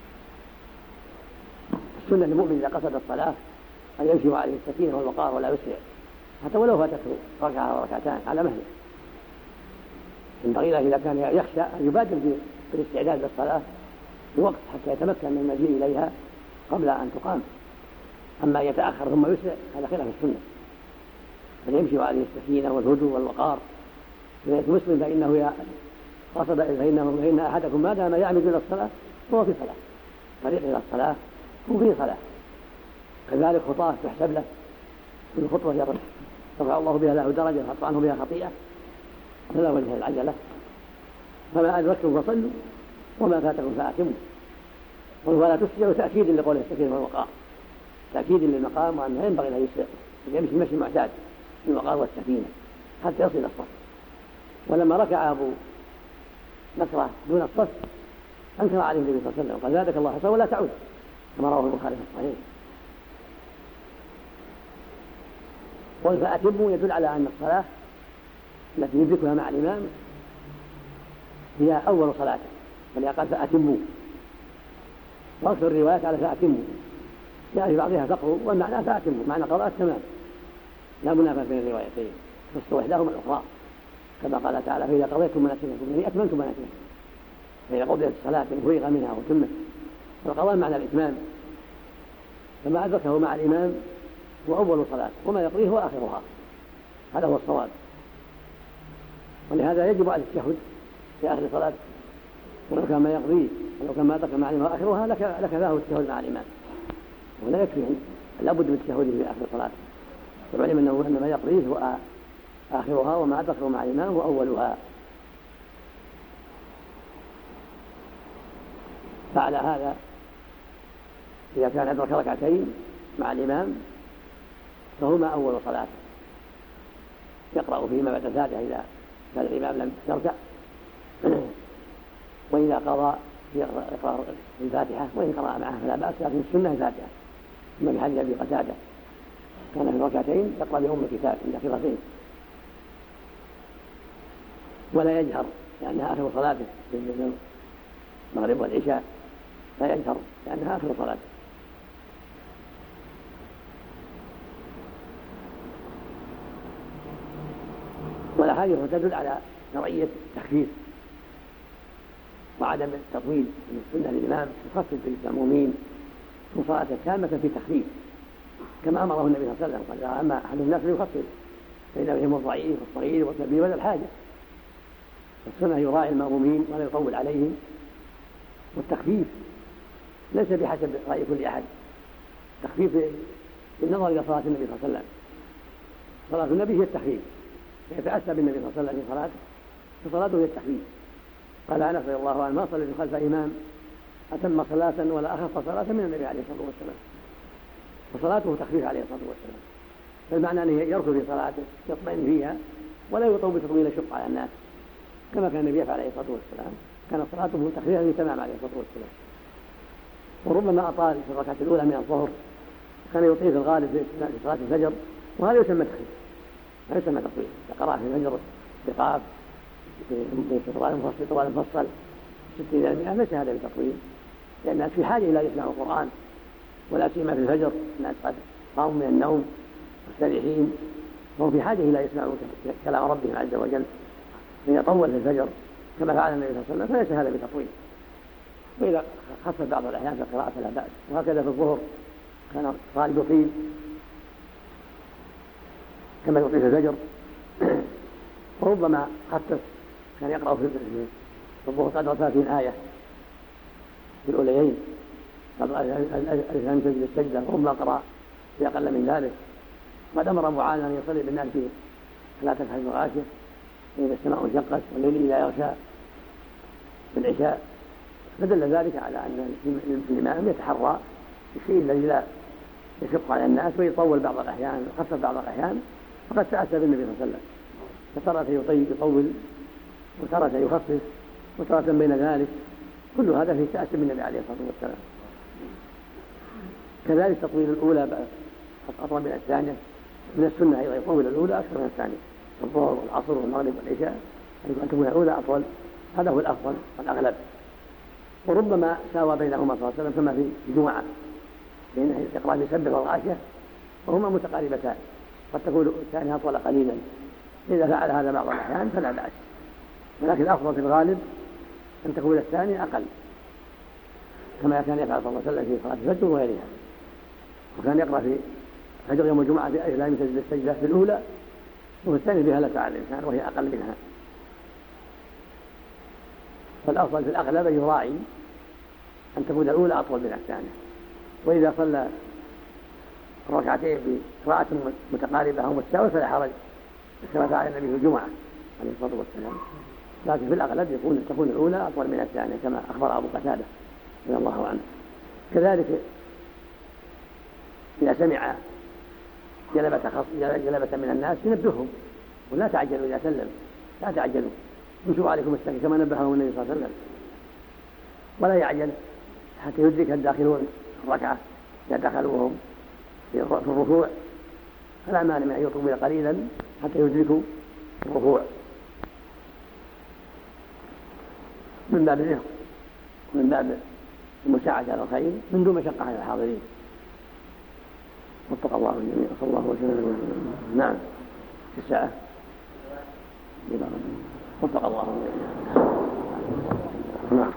السنة للمؤمن إذا قصد الصلاة أن يمشي عليه السكينة والوقار ولا يسرع حتى ولو فاتته ركعة أو ركعتان على مهله. ينبغي له إذا كان يخشى أن يبادر بالاستعداد للصلاة بوقت حتى يتمكن من المجيء إليها قبل أن تقام. أما يتأخر ثم يسرع هذا خلاف السنة، فيمشي عليه السكينة والهدوء والوقار. في مسلم فإنه قصد فإنه فإن أحدكم ما دام يعمد إلى الصلاة فهو في صلاة، طريق إلى الصلاة هو في صلاة. كذلك خطاه تحسب له، كل خطوة يرفع الله بها له درجة يحط عنه بها خطيئة، فلا وجه العجلة. فما أدركتم فصلوا وما فاتكم فأتموا. ولا تسرعوا تأكيد لقول السكينة والوقار، تأكيد للمقام وأنه ينبغي أن يسرع يمشي المشي المعتاد في الوقار والسكينة حتى يصل الصف. ولما ركع أبو نصرة دون الصف أنكر عليه النبي صلى الله عليه وسلم وقال: زادك الله حسنا ولا تعود، كما رواه البخاري في الصحيح. قل فأتموا يدل على أن الصلاة التي يدركها مع الإمام هي أول صلاة، فلقد فأتموا. وأكثر الروايات على فأتموا، يعني في بعضها فقروا والمعنى فأتموا، معنى قراءة تمام، لا منافاة بين الروايتين، تصل إحداهما الأخرى، كما قال تعالى: فإذا قضيتم مناسككم يعني أتممتم مناسككم. فإذا قضيت الصلاة فرغ منها وتمت، والقضاء معنى الإتمام، فما أدركه مع الإمام هو أول صلاة وما يقضيه هو آخرها، هذا هو الصواب. ولهذا يجب على التشهد في آخر صلاة، ولو كان ما يقضيه ولو كان ما أدرك مع الإمام آخرها لكفاه التشهد مع الإمام، ولا يكفي لابد من التشهد في آخر صلاة. فالعلم أنه أن ما يقضيه هو آخرها وما أدركه مع الإمام هو أولها. فعلى هذا إذا كان أدرك ركعتين مع الإمام فهما أول صلاة، يقرأ فيما بعد الفاتحة إذا كان الإمام لم يركع، وإذا قضى يقرأ الفاتحة وإن قرأ معه فلا بأس، لكن السنة الفاتحة. أما في حديث أبي قتادة كان في الركعتين يقرأ بأم الكتاب عند قراءتين، ولا يجهر لأنها آخر صلاته في المغرب والعشاء، لا يجهر لأنها آخر صلاته. والأحاديث تدل على شرعية التخفيف وعدم التطويل من السنة للإمام يخفف بالمأمومين في صلاة كاملة في تخفيف، كما أمره النبي صلى الله عليه وسلم قال: أما أحد الناس ليخفف فإن بهم الضعيف والصغير والكبير وذا الحاجة. السنة يراعي المأمومين ولا يطول عليهم، والتخفيف ليس بحسب رأي كل أحد، تخفيف بالنظر إلى صلاة النبي صلى الله عليه وسلم. صلاة النبي هي التخفيف، يتأسى بالنبي صلى الله عليه وسلم في صلاته، فصلاته هي التخفيف. قال أنس رضي الله عنه: ما صليت خلف إمام أتم صلاة ولا أخف صلاة من النبي عليه الصلاة والسلام. فصلاته تخفيف عليه الصلاة والسلام، فالمعنى أنه يركض في صلاته يطمئن فيها ولا يطول بتطويل الشق على الناس، كما كان النبي يفعل عليه الصلاة والسلام، كان صلاته تخفيفا تمام عليه الصلاة والسلام. وربما أطال في الركعة الأولى من الظهر، كان يطيل في الغالب في صلاة الفجر، وهذا يسمى تخفيف، لا يسمى تطويل. قرأ في الفجر رقاب في طوال مفصل طوال مفصل ستين إلى مئة ليس هذا بتطويل، لأن الناس في حاجة إلى يسمعوا القرآن، ولا سيما في الفجر الناس قد قاموا من النوم مستريحين، وهم في حاجة إلى يسمعوا كلام ربهم عز وجل، فيطول في الفجر كما فعل النبي صلى الله عليه وسلم، فليس هذا بتطويل. وإذا خف بعض الأحيان في القراءة فلا بأس. وهكذا في الظهر كان غالب يطيل كما يطيل في الفجر، وربما خفف كان يقرأ في الظهر قدر ثلاثين آية في الأوليين، قبل أن تجد السجدة، وربما قرأ في أقل من ذلك. وقد أمر معاذ أن يصلي بالناس في لا تفعل الغاشية إذا السماء انشقت والليل إذا يغشى في العشاء، فدل ذلك على أن الإمام يتحرى الشيء الذي لا يشق على الناس ويطول بعض الأحيان ويخفف بعض الأحيان، فقد تأتى بالنبي صلى الله عليه وسلم، فترة يطول وترة يخفف وترة بين ذلك، كل هذا في تأتى بالنبي عليه الصلاة والسلام. كذلك تطويل الأولى أطول من الثانية، من السنة أيضا يطول الأولى أكثر من الثانية، الظهر والعصر والمغرب والعشاء أن تكون الأولى أطول، هذا هو الأفضل والأغلب. وربما ساوى بينهما صلى الله عليه وسلم كما في الجمعة بين إقرار يسبح والغاشية، وهما متقاربتان، قد تكون الثانية أطول قليلا، إذا فعل هذا بعض الأحيان فلا بأس، ولكن الأفضل في الغالب أن تكون الثانية أقل، كما كان يفعل صلى الله عليه وسلم في صلاة الفجر وغيرها. وكان يقرأ في فجر يوم الجمعة في أجل من السجدة في الأولى، وفي الثانية بها لا تعالى الإنسان وهي أقل منها. فالأفضل في الأغلب يراعي أن تكون الأولى أطول من الثانية. وإذا صلى ركعتين بقراءة متقاربة أو متساوية فلا حرج، كما فعل النبي في الجمعة عليه الصلاة والسلام. لكن في الأغلب يكون تكون الأولى أطول من الثانية كما أخبر أبو قتادة رضي الله عنه. كذلك إذا سمع جلبة جلبة من الناس ينبههم، ولا تعجلوا إذا سلم، لا تعجلوا، امشوا عليكم السكين كما نبههم النبي صلى الله عليه وسلم، ولا يعجل حتى يدرك الداخلون الركعة إذا دخلوهم في الركوع، فلا مانع من أن يطول قليلا حتى يدركوا الركوع من باب الرفق ومن باب المساعدة على الخير من دون مشقة على الحاضرين. وفق الله الجميع، صلى الله وسلم. نعم في الساعة وفق الله الجميع. نعم.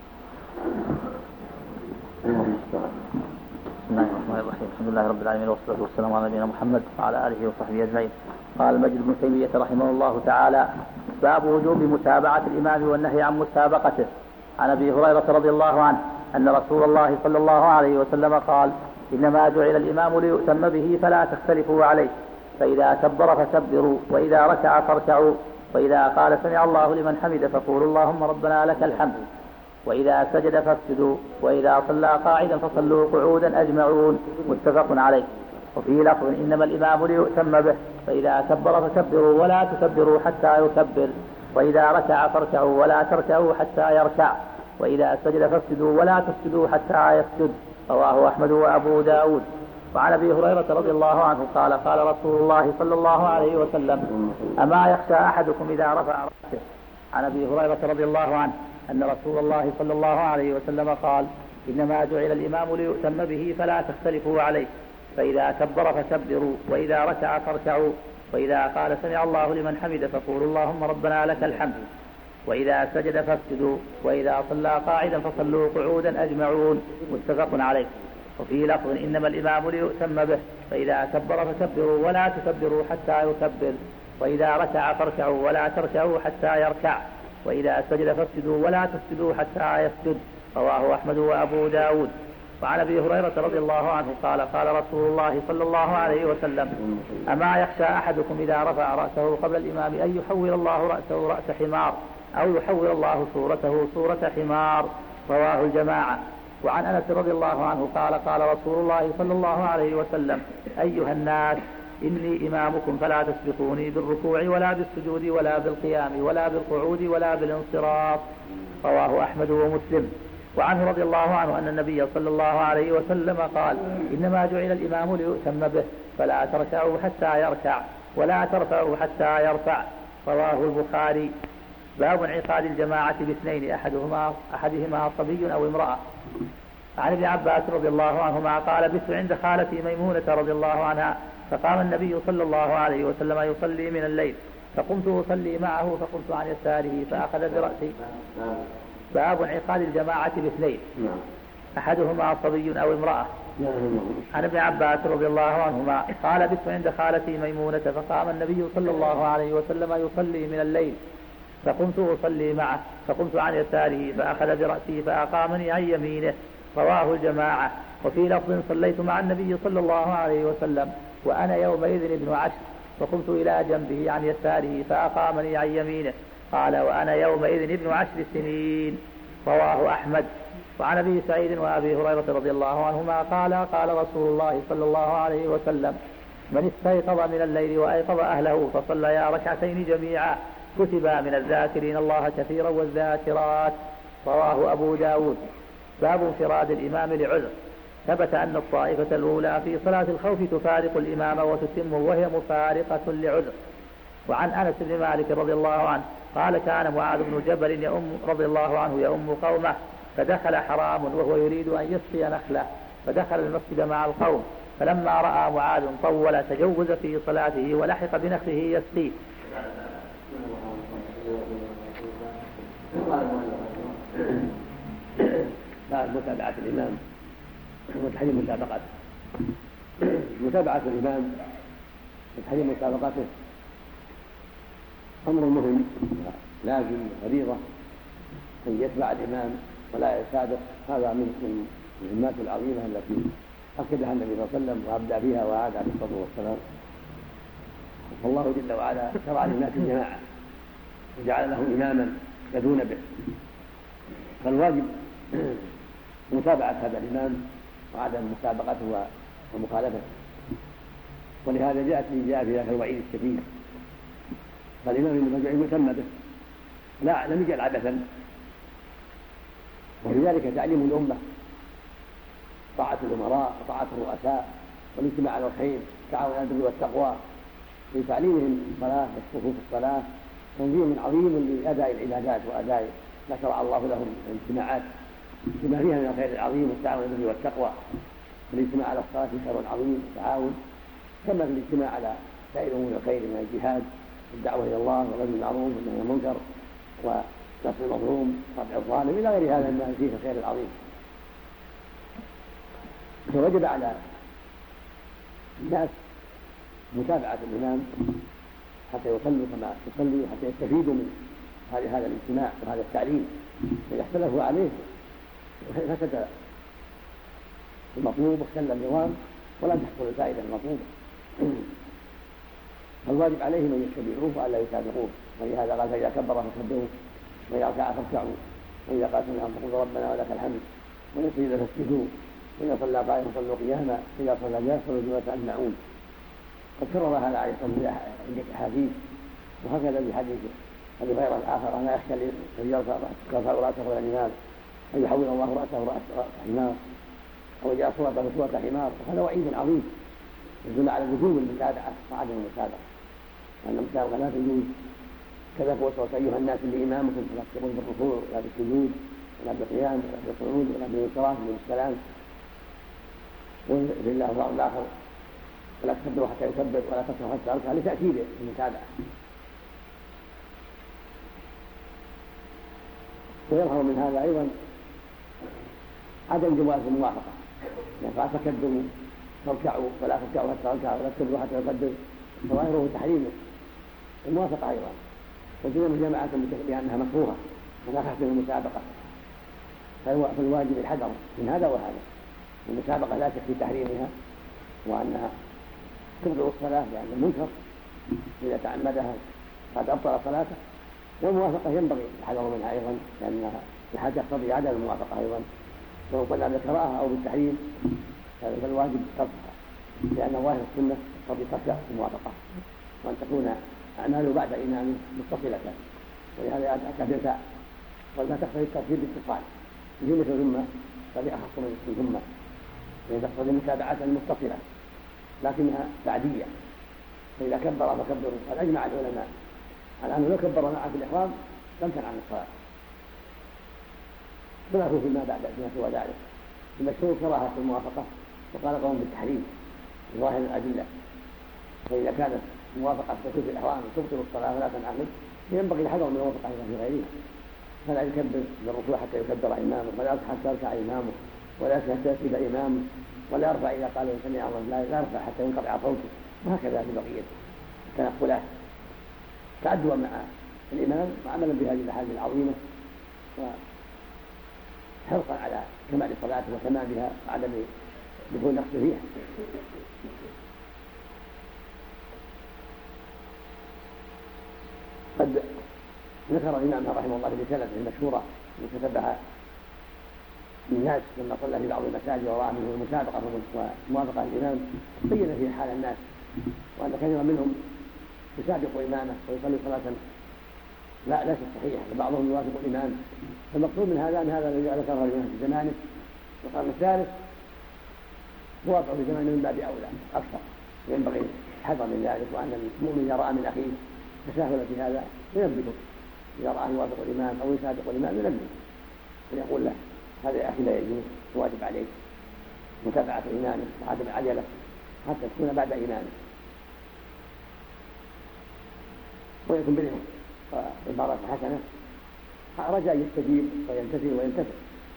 بسم الله الرحمن الرحيم، الحمد لله رب العالمين والصلاة والسلام على نبينا محمد وعلى آله وصحبه أجمعين. قال المجد بن تيمية رحمه الله تعالى: باب وجوب متابعة الإمام والنهي عن مسابقته. عن أبي هريرة رضي الله عنه أن رسول الله صلى الله عليه وسلم قال: إنما جعل الإمام ليؤتم به فلا تختلفوا عليه، فإذا كبر فكبروا، وإذا ركع فاركعوا، وإذا قال سمع الله لمن حمد فقولوا اللهم ربنا لك الحمد، وإذا سجد فاسجدوا، وإذا صلى قاعدا فصلوا قعودا أجمعون. متفق عليه. وفي لفظ: إنما الإمام ليؤتم به، فإذا كبر فكبروا ولا تكبروا حتى يكبر، وإذا ركع فاركعوا ولا تركعوا حتى يركع، وإذا سجد فاسجدوا ولا تسجدوا حتى يسجد. رواه أحمد وأبو داود. وعن أبي هريرة رضي الله عنه قال: قال رسول الله صلى الله عليه وسلم: أما يخشى أحدكم إذا رفع رأسه. عن أبي هريرة رضي الله عنه أن رسول الله صلى الله عليه وسلم قال: إنما جعل الإمام ليؤتم به فلا تختلفوا عليه، فإذا كبر فكبروا، وإذا ركع فاركعوا، وإذا قال سمع الله لمن حمد فقولوا اللهم ربنا لك الحمد، وإذا سجد فاسجدوا، وإذا صلى قاعدا فصلوا قعودا أجمعون. متفق عليه. وفي لفظ: إنما الإمام ليؤتم به، فإذا كبر فكبروا ولا تكبروا حتى يكبر، وإذا ركع فاركعوا ولا تركعوا حتى يركع، وإذا سجد فاسجدوا ولا تسجدوا حتى يسجد. رواه أحمد وأبو داود. وعن أبي هريرة رضي الله عنه قال: قال رسول الله صلى الله عليه وسلم: أما يخشى أحدكم إذا رفع رأسه قبل الإمام أن يحول الله رأسه رأس حمار، أو يحول الله صورته صورة حمار. رواه الجماعة. وعن أنس رضي الله عنه قال: قال رسول الله صلى الله عليه وسلم: أيها الناس، إني إمامكم فلا تسبقوني بالركوع ولا بالسجود ولا بالقيام ولا بالقعود ولا بالانصراف. رواه أحمد ومسلم. وعنه رضي الله عنه أن النبي صلى الله عليه وسلم قال: إنما جعل الإمام ليؤتم به، فلا تركعوا حتى يركع ولا ترفعوا حتى يرفع، رواه البخاري. باب انعقاد الجماعة باثنين أحدهما أحدهما صبي أو امرأة. عن ابن عباس رضي الله عنهما قال: بث عند خالتي ميمونة رضي الله عنها، فقام النبي صلى الله عليه وسلم يصلي من الليل، فقمت أصلي معه فقمت عن يساره فأخذ برأسي. باب انعقاد الجماعة باثنين أحدهما صبي أو امرأة. عن ابن عباس رضي الله عنهما قال: بث عند خالتي ميمونة، فقام النبي صلى الله عليه وسلم يصلي من الليل، فقمت أصلي معه فقمت عن يساره فأخذ برأسي فأقامني عن يمينه. رواه الجماعة. وفي لفظ: صليت مع النبي صلى الله عليه وسلم وأنا يومئذ ابن عشر، فقمت إلى جنبه عن يساره فأقامني عن يمينه. قال: وأنا يومئذ ابن عشر سنين. رواه أحمد. وعن أبي سعيد وأبي هريرة رضي الله عنهما قال: قال رسول الله صلى الله عليه وسلم: من استيقظ من الليل وأيقظ أهله فصليا ركعتين جميعا كتبا من الذاكرين الله كثيرا والذاكرات. رواه أبو داود. باب انفراد الإمام لعذر. ثبت أن الطائفة الأولى في صلاة الخوف تفارق الإمام وتتم وهي مفارقة لعذر. وعن أنس بن مالك رضي الله عنه قال: كان معاذ بن جبل يؤم رضي الله عنه يؤم قومه، فدخل حرام وهو يريد أن يسقي نخله، فدخل المسجد مع القوم، فلما رأى معاذ طول تجوز في صلاته ولحق بنخله يسقيه. بعد متابعة الإمام وتحريم مسابقته. متابعة الإمام وتحريم مسابقته أمر مهم لازم فريضة، أن يتبع الإمام ولا يسابق. هذا من المهمات العظيمة التي أكدها النبي صلى الله عليه وسلم وأبدأ بها وعاد عليه الصلاة والسلام. فالله جل وعلا شرع للناس الجماعة وجعل لهم إماما يدون به، فالواجب متابعة هذا الإمام وعدم مسابقته ومخالفته. ولهذا جاءت جاء في ذاك الوعيد الشديد، فالإمام ابن رجب يهتم به، لا لم يجعل عبثا. وفي ذلك تعليم الأمة، طاعة الأمراء وطاعة الرؤساء والاجتماع على الخير، التعاون على البر والتقوى، لتعليمهم الصلاة والصفوف الصلاة، تنظيم عظيم لأداء العبادات وأداء ما شرع الله لهم الاجتماعات بما فيها من الخير العظيم والتعاون على البر والتقوى. الاجتماع على الصلاة خير عظيم والتعاون، كما في الاجتماع على سائر أمور الخير من الجهاد والدعوة إلى الله والأمر بالمعروف والنهي عن المنكر ونصر المظلوم ورفع الظالم إلى غير هذا مما فيه الخير العظيم. فوجب على الناس متابعة الإمام حتى يصلوا كما يصلي وحتى يستفيدوا من هذا الاجتماع وهذا التعليم. إذا اختلفوا عليه فسد المطلوب واختل النظام ولا تحصل الفائدة المطلوبة. فالواجب عليهم أن يتبعوه وألا يسابقوه، ولهذا قال: فإذا كبر فكبروا، وإذا ركع فاركعوا، وإذا قال سمع فقولوا ربنا ولك الحمد، وإذا سجد فاسجدوا، وإذا صلى قائما صلوا قياما، وإذا صلى جالسا صلوا جلوسا أجمعون. قد كرر هذا عليه الصلاة والسلام عدة أحاديث، وهكذا في حديث أبي هريرة الآخر: أنا أخشى أن يرفع رأسه إلى الإمام أن يحول الله رأسه رأس حمار، أو جاء صورته صورة حمار. وهذا وعيد عظيم يدل على وجوب المتابعة وعدم المسابقة، وأن المسابقة لا تجوز. كذا وصوت أيها الناس بإمامكم فلا تكبروا بالركوع ولا بالسجود ولا بالقيام ولا بالقعود ولا بالانصراف ولا بالسلام، وفي الله الأمر الآخر: ولا تكبروا حتى يكبر ولا تكبروا حتى يركع، لتأكيد المتابعة. ويظهر من هذا أيضا عدم جواز الموافقة، يعني قال: تكبروا تركعوا ولا تركعوا حتى يركعوا ولا تكبروا حتى يكبر، فظاهره تحريمه. الموافقة أيضا وجدنا جماعة بأنها مكروهة ولا تحسن المسابقة، فالواجب الحذر من هذا وهذا. المسابقة لا شك في تحريمها وأنها تبطل الصلاة لأن المنكر إذا تعمدها قد أبطل صلاته، والموافقة ينبغي الحذر منها أيضا لأنها الحاجة تقتضي عدم الموافقة أيضا، سواء قلنا بالكراهة أو بالتحريم، فالواجب تركها لأن ظاهر السنة تقتضي ترك الموافقة، وأن تكون أعماله بعد إمام متصلة، ولهذا أتى بالفاء ولا تقتضي الترتيب باتصال جملة ثم فهي أخص من ثم، لأن تقتضي متابعة متصلة لكنها بعدية. فإذا كبر فكبروا، قد أجمع العلماء الآن لو كبر معه في الإحرام لم تنع عن الصلاة. خلافوا فيما بعد فيما سوى ذلك. المشهور كراهة الموافقة، وقال قوم بالتحريم ظاهر الأدلة. فإذا كانت موافقة تكون في الإحرام تبطل الصلاة فلا تنعقد، ينبغي الحذر من الموافقة في غيرها. فلا يكبر بالركوع حتى يكبر إمامه، ولا يركع حتى يركع إمامه، ولا يسجد إمامه، ولا يرفع إذا قال سمع الله لا يرفع حتى ينقطع صوته، وهكذا في بقية التنقلات. تأدوا مع الإمام وعملا بهذه الأحاديث العظيمة، وحرصا على كمال صلاته وتمامها وعدم دخول نقص فيها. قد ذكر الإمام رحمه الله في رسالته المشهورة التي كتبها الناس لما صلى في بعض المساجد ورأى منه المسابقة وموافقة الإمام، بين فيها حال الناس، وأن كثيرا منهم يسابق إمامه ويصلي صلاة لا ليست صحيحة، وبعضهم يوافق الإمام. فالمقصود من هذا أن هذا الذي ذكره الإمام في زمانه. وقال الثالث موافقة في زمانه من باب أولى أكثر، وينبغي الحذر من ذلك، وأن المؤمن إذا رأى من أخيه تساهل في هذا ينبهه، إذا رأى يوافق الإمام أو يسابق الإمام ينبهه ويقول له هذا يا أخي لا يجوز، واجب عليك متابعة إمامه وعدم العجلة حتى تكون بعد إمامه، ويكون بالعلم وعبارة حسنة رجاء يستجيب ويمتثل وينتفع.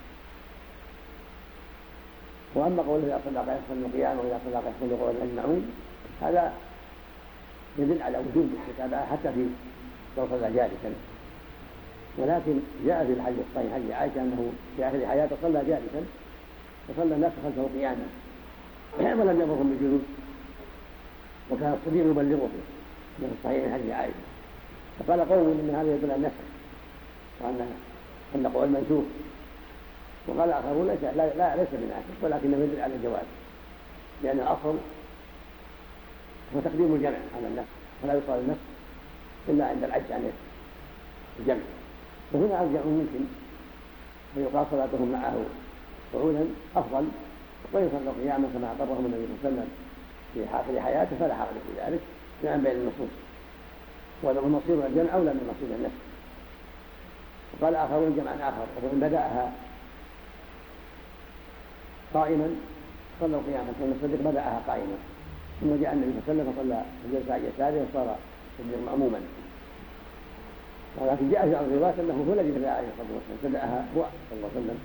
وأما قوله إذا صلى يحصل القيام وإذا صلى يحصل القعود أجمعون، هذا يدل على وجوب المتابعة حتى في لو صلى جالسا. ولكن جاء في الحديث الصحيح حديث عائشة أنه في آخر حياته صلى جالسا وصلى الناس خلفه قياما ولم يضرهم بالجلوس، وكان الصديق يبلغه في الصحيح حديث عائشة. فقال قوم إن هذا يدل على النسخ وأن أن قول منسوخ، وقال آخرون ليس لا, لا ليس بناسخ ولكنه يدل على الجواز، لأن الأصل هو تقديم الجمع على النسخ، فلا يصال النسخ إلا عند العجز عن الجمع. وهنا الجمع ممكن، ويقال صلاتهم معه قعودا أفضل، ويصلوا قياما كما أقرهم النبي صلى الله عليه وسلم في آخر حياته، فلا حرج في ذلك جمعا بين النصوص، والمصير الجمع أولى من مصير النسخ. وقال آخرون جمعا آخر، وإن بدأها قائما صلوا قياما، كان الصديق بدأها قائما ثم جاء النبي صلى الله عليه وسلم فصلى الجلسة على يساره وصار الصديق مأموما. ولكن جاء في بعض الروايات أنه هو الذي بدأ عليه الصلاة والسلام، بدأها هو صلى الله عليه وسلم.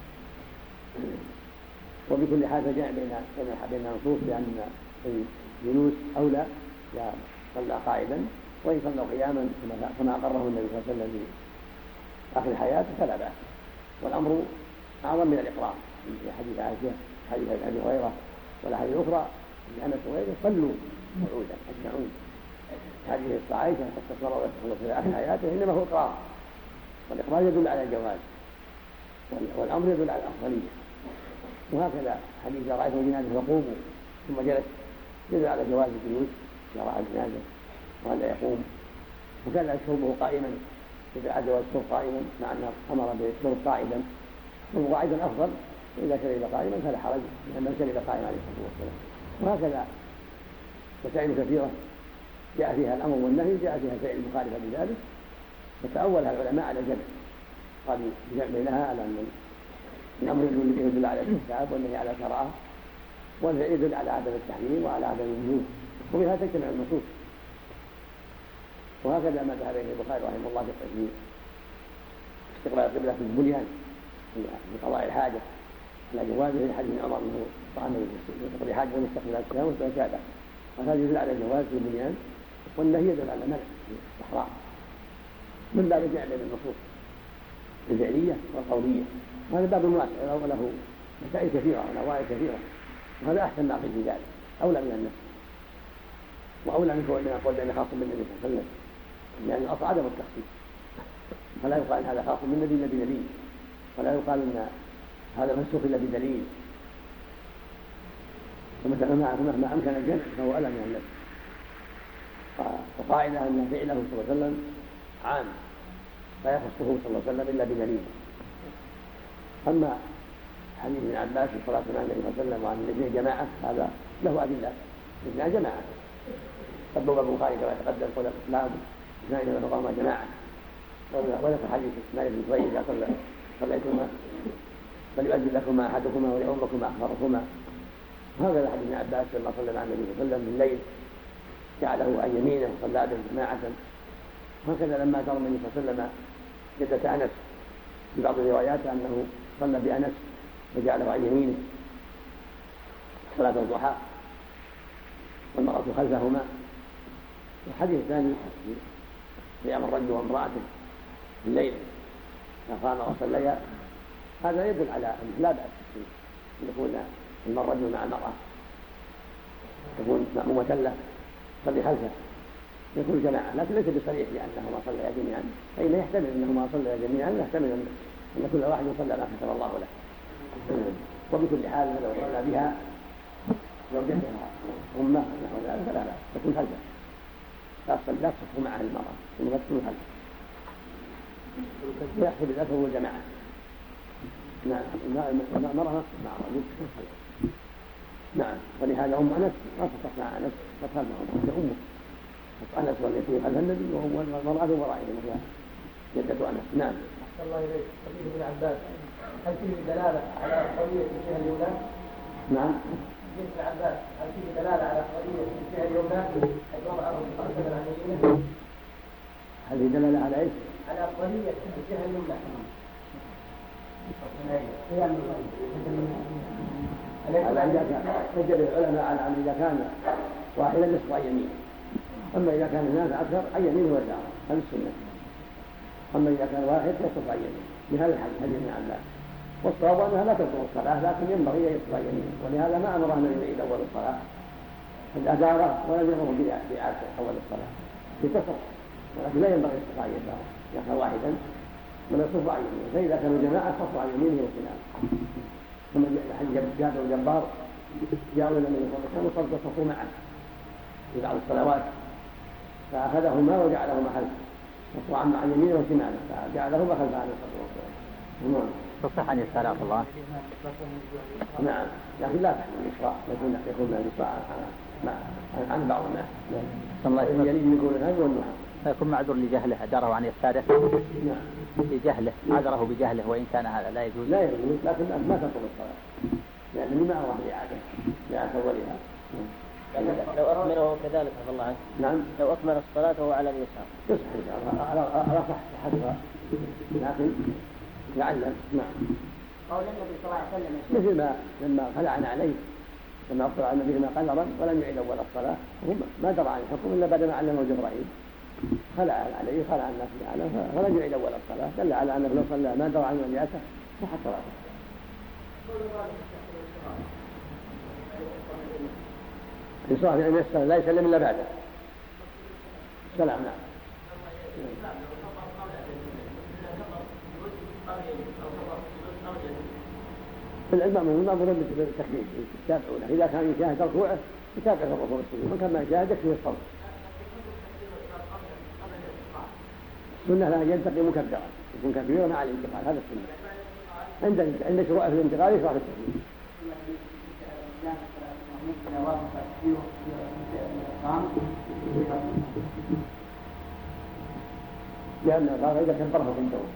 وبكل حال جاء بين بين النصوص بأن الجلوس أولى إذا صلى قائدا، وإن صلوا قياما كما أقره النبي صلى الله عليه وسلم في آخر حياته فلا بأس. والأمر أعظم من الإقرار، في حديث عائشة حديث أبي هريرة والأحاديث الأخرى لأنس وغيره صلوا قعودا أجمعون. هذه عائشة حتى صلى في آخر حياته إنما هو إقرار، والإقرار يدل على الجواز والأمر يدل على الأفضلية. وهكذا حديث إذا رأيتم جنازة فقوموا ثم جلس يدل على جواز الجلوس إذا رأى الجنازة وأن يقوم. وكان شربه قائما إذا عاد والشرب قائما، مع أنه أمر بالشرب قائدا، شرب قائدا أفضل، وإذا شرب قائما فلا حرج لأن من شرب قائما عليه الصلاة والسلام. وهكذا مسائل كثيرة جاء فيها الأمر والنهي، جاء فيها فعل مخالفة بذلك، فتأولها العلماء على الجمع، قالوا الجمع بينها على أن الأمر يدل على الاستحباب والنهي على الكراهة، والفعل يدل على عدم التحريم وعلى عدم الوجوب، وبها تجتمع النصوص. وهكذا ما ذهب اليه البخاري رحمه الله في استقبال القبلة في البنيان في قضاء الحاجة على جوازه في حديث عمر انه طعن يقضي حاجه ويستقبل الشام ويتابع، وهذا يدل على الجواز في البنيان، والنهي يدل على منع الاحرام من باب الجمع بين النصوص الفعليه والقوليه. وهذا باب واسع وله مسائل كثيره ونوائل كثيره، وهذا احسن ما في ذلك، اولى من النفس واولى من قول بان خاص بالنبي صلى الله عليه وسلم، لان الاصل عدم التخصيص، فلا يقال هذا خاص بالنبي الا بنبي، ولا يقال ان هذا منسوخ الا بدليل. ومثلا مهما امكن الجمع فهو اولى من النفس. وقاعده ان فعله صلى الله عليه وسلم عام لا يخصه صلى الله عليه وسلم الا بدليل. اما حديث ابن عباس في صلاه مع النبي صلى الله عليه وسلم وعن الاثنين جماعه هذا له ادله، الاثنين جماعه. قد بوب البخاري كما يتقدم قول الاسلام اثنان إذا فقهما جماعة، وذكر حديث إسماعيل بن زهير إذا صلى صليتما فليؤذن لكما أحدكما وليؤمكما أخبركما. هذا حديث ابن عباس لما صلى مع النبي صلى الله عليه وسلم بالليل جعله عن يمينه وصلى به جماعة. هكذا لما ترى النبي صلى الله عليه وسلم جدة أنس في بعض الروايات أنه صلى بأنس وجعله عن يمينه صلاة الضحى والمرأة خلفهما. الحديث الثاني قيام الرجل وامرأته في الليل فقام وصليا، هذا يدل على أن لا بأس أن يكون الرجل مع المرأة يكون مأمومة له صلي خلفه يكون جماعة، لكن ليس بصريح لأنهما صليا جميعا، فإنه يحتمل أنهما صليا جميعا، يحتمل أن كل واحد صلى ما كتب الله له. وبكل حال لو صلى بها زوجتها أمه نحو ذلك فلا بأس تكون خلفه، لا تصف معها المرأة إنما تكون خلفه ويحسب الأثر والجماعة. نعم المرأة مع الرجل تكون خلفه. نعم ولهذا أم أنس ما تصف مع أنس فتخلفه أمه أنس والتي خلف النبي والمرأة ورائه وهي جدة أنس. نعم. أحسن الله إليك. حديث ابن عباس هل فيه دلالة على قضية الجهة اليمنى؟ نعم. حديث ابن عباس هل فيه دلالة على قضية الجهة اليمنى؟ حيث وضعه مقدما عن يمينه. هل فيه دلالة على إيش؟ على قضية الجهة اليمنى. على إذا كان سجل العلماء على أن إذا كان واحدا نصف عن يمينه، أما إذا كان الناس أكثر عن يمينه ويساره هذا السنة، أما إذا كان واحد يصف عن يمينه بهذا الحديث حديث ابن عباس. والصواب أنها لا تبطل الصلاة لكن ينبغي أن يصف عن يمينه، ولهذا ما أمر النبي بعيد أول الصلاة الأدارة ولم يأمر بإعادة أول الصلاة بكثرة، ولكن لا ينبغي يصف عن يساره إذا كان واحدا من يصف عن يمينه، فإذا كانوا جماعة صفوا عن يمينه وشماله. ثم حديث جابر الجبار جاءوا الى النبي صلى الله عليه وسلم وصفوا معه في بعض الصلوات فاخذهما وجعلهما خلفه صفوا عن يمينه وشماله فجعلهما خلف عليه الصلاه والسلام. تصح عن يسار الله. نعم لكن لا تحمل الاسراء يكون يكون الاسراء عن بعض الناس. الله يريد يكون الهدي والنحى فيكون معذور لجهله أداره عن يساره. نعم لجهله عذره بجهله وإن كان هذا لا يجوز. لا يجوز لكن ما تطلب الصلاة لأنه ما أمر بإعادة لأن أولها. لو أكمله كذلك عفى الله عنه. نعم لو أكمل الصلاة وهو على اليسار يصح على صح حسبها لكن يعلم. نعم قول النبي صلى الله عليه وسلم مثل ما لما خلعنا عليه لما أفطر على النبي ما قلبا ولم يعيد أول الصلاة ما درى عن الحكم إلا بعد ما علمه جبرائيل خلع عليه خلع الناس عليه فلم يعيد أول الصلاة دل على أنه لو صلى ما درى عن ولياته صحت صلاته. يصاح لأن يسلم لا يسلم إلا بعده سلام. نعم الإمام المأمور بالتكبير يتابعونه إذا كان يشاهد ركوعه يتابع الركوع والسجود وكان ما يشاهد يكفيه الصوت. السنة لا ينتقي مكبرا يكون كبيرا مع الانتقال هذا السنة عند عند شروعه في الانتقال يشرع في التكبير. لأن قال إذا كبره في الدور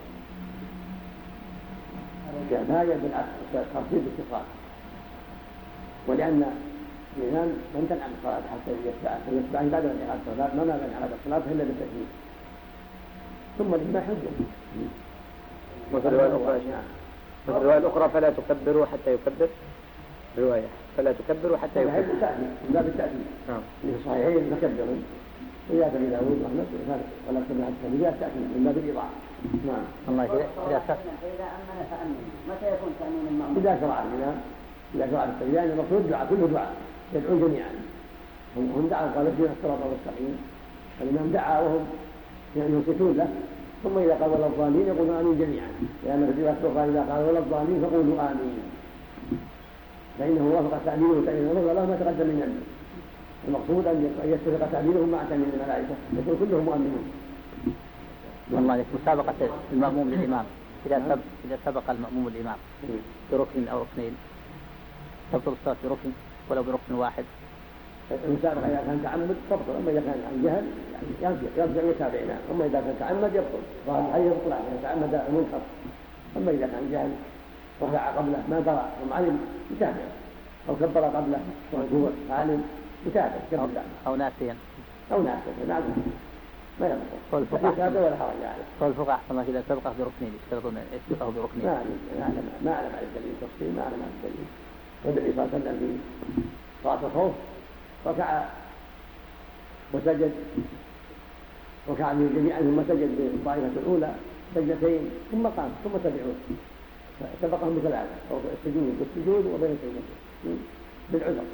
هذا بالعكس ترتيب الاتصال ولأن الإمام لم تنعم الصلاة حتى يتبعه فيتبعه بعد أن يعاد الصلاة ما مانع على الصلاة إلا بالتكبير ثم الإمام حجة. وفي الرواية الأخرى وفي الرواية الأخرى فلا تكبروا حتى يكبر رواية فلا تكبروا حتى يكبر من باب التأكيد. نعم في الصحيحين مكبرون ويا أبي داود وأحمد ولا تكبر حتى من باب التأكيد من باب الإضاعة. نعم الله إذا فإذا أمن فأمن متى يكون تأمين المأمون؟ إذا شرع الإمام إذا شرع التكبير يعني المقصود دعاء كله دعاء يدعون جميعا هم دعوا قال اهدنا الصراط المستقيم الإمام دعا وهم يعني ينصتون له ثم إذا قال ولا الضالين يقولون آمين جميعا لأن في الرواية قال إذا قال ولا الضالين فقولوا آمين فإنه وافق تأمينه وتأمين الله وله ما تقدم من ذنبه. المقصود أن يتفق تأمينهم مع تأمين الملائكة يكون كلهم مؤمنون. والله مسابقة المأموم للإمام إذا سبق إذا سبق المأموم الإمام بركن أو ركنين تبطل الصلاة بركن ولو بركن واحد المسابقة إذا كان تعمد تبطل، أما إذا كان عن جهل يعني يرجع يتابعنا، أما إذا كان تعمد يبطل، ظاهر الحديث يبطل عنه تعمد المنكر. أما إذا كان جهل رفع قبله ما درى ثم علم يتابع، أو كبر قبله وهو عالم يتابع كبر أو ناسيا أو ناسيا نعم ما يبطل. هذا ولا حرج عليه. قول الفقهاء أحسن ما كذا سبقه بركنين يشترطون يسبقه بركنين. ما أعلم ما أعلم عن الدليل تفصيل، ما أعلم عن الدليل. والنبي صلى الله عليه وسلم في صلاة الخوف ركع وسجد، ركع من جميعا ثم سجد بالطائفة الأولى سجدتين ثم قام ثم تبعوه، سبقهم بثلاثة أو السجود والسجود وبين السجدتين بالعذر.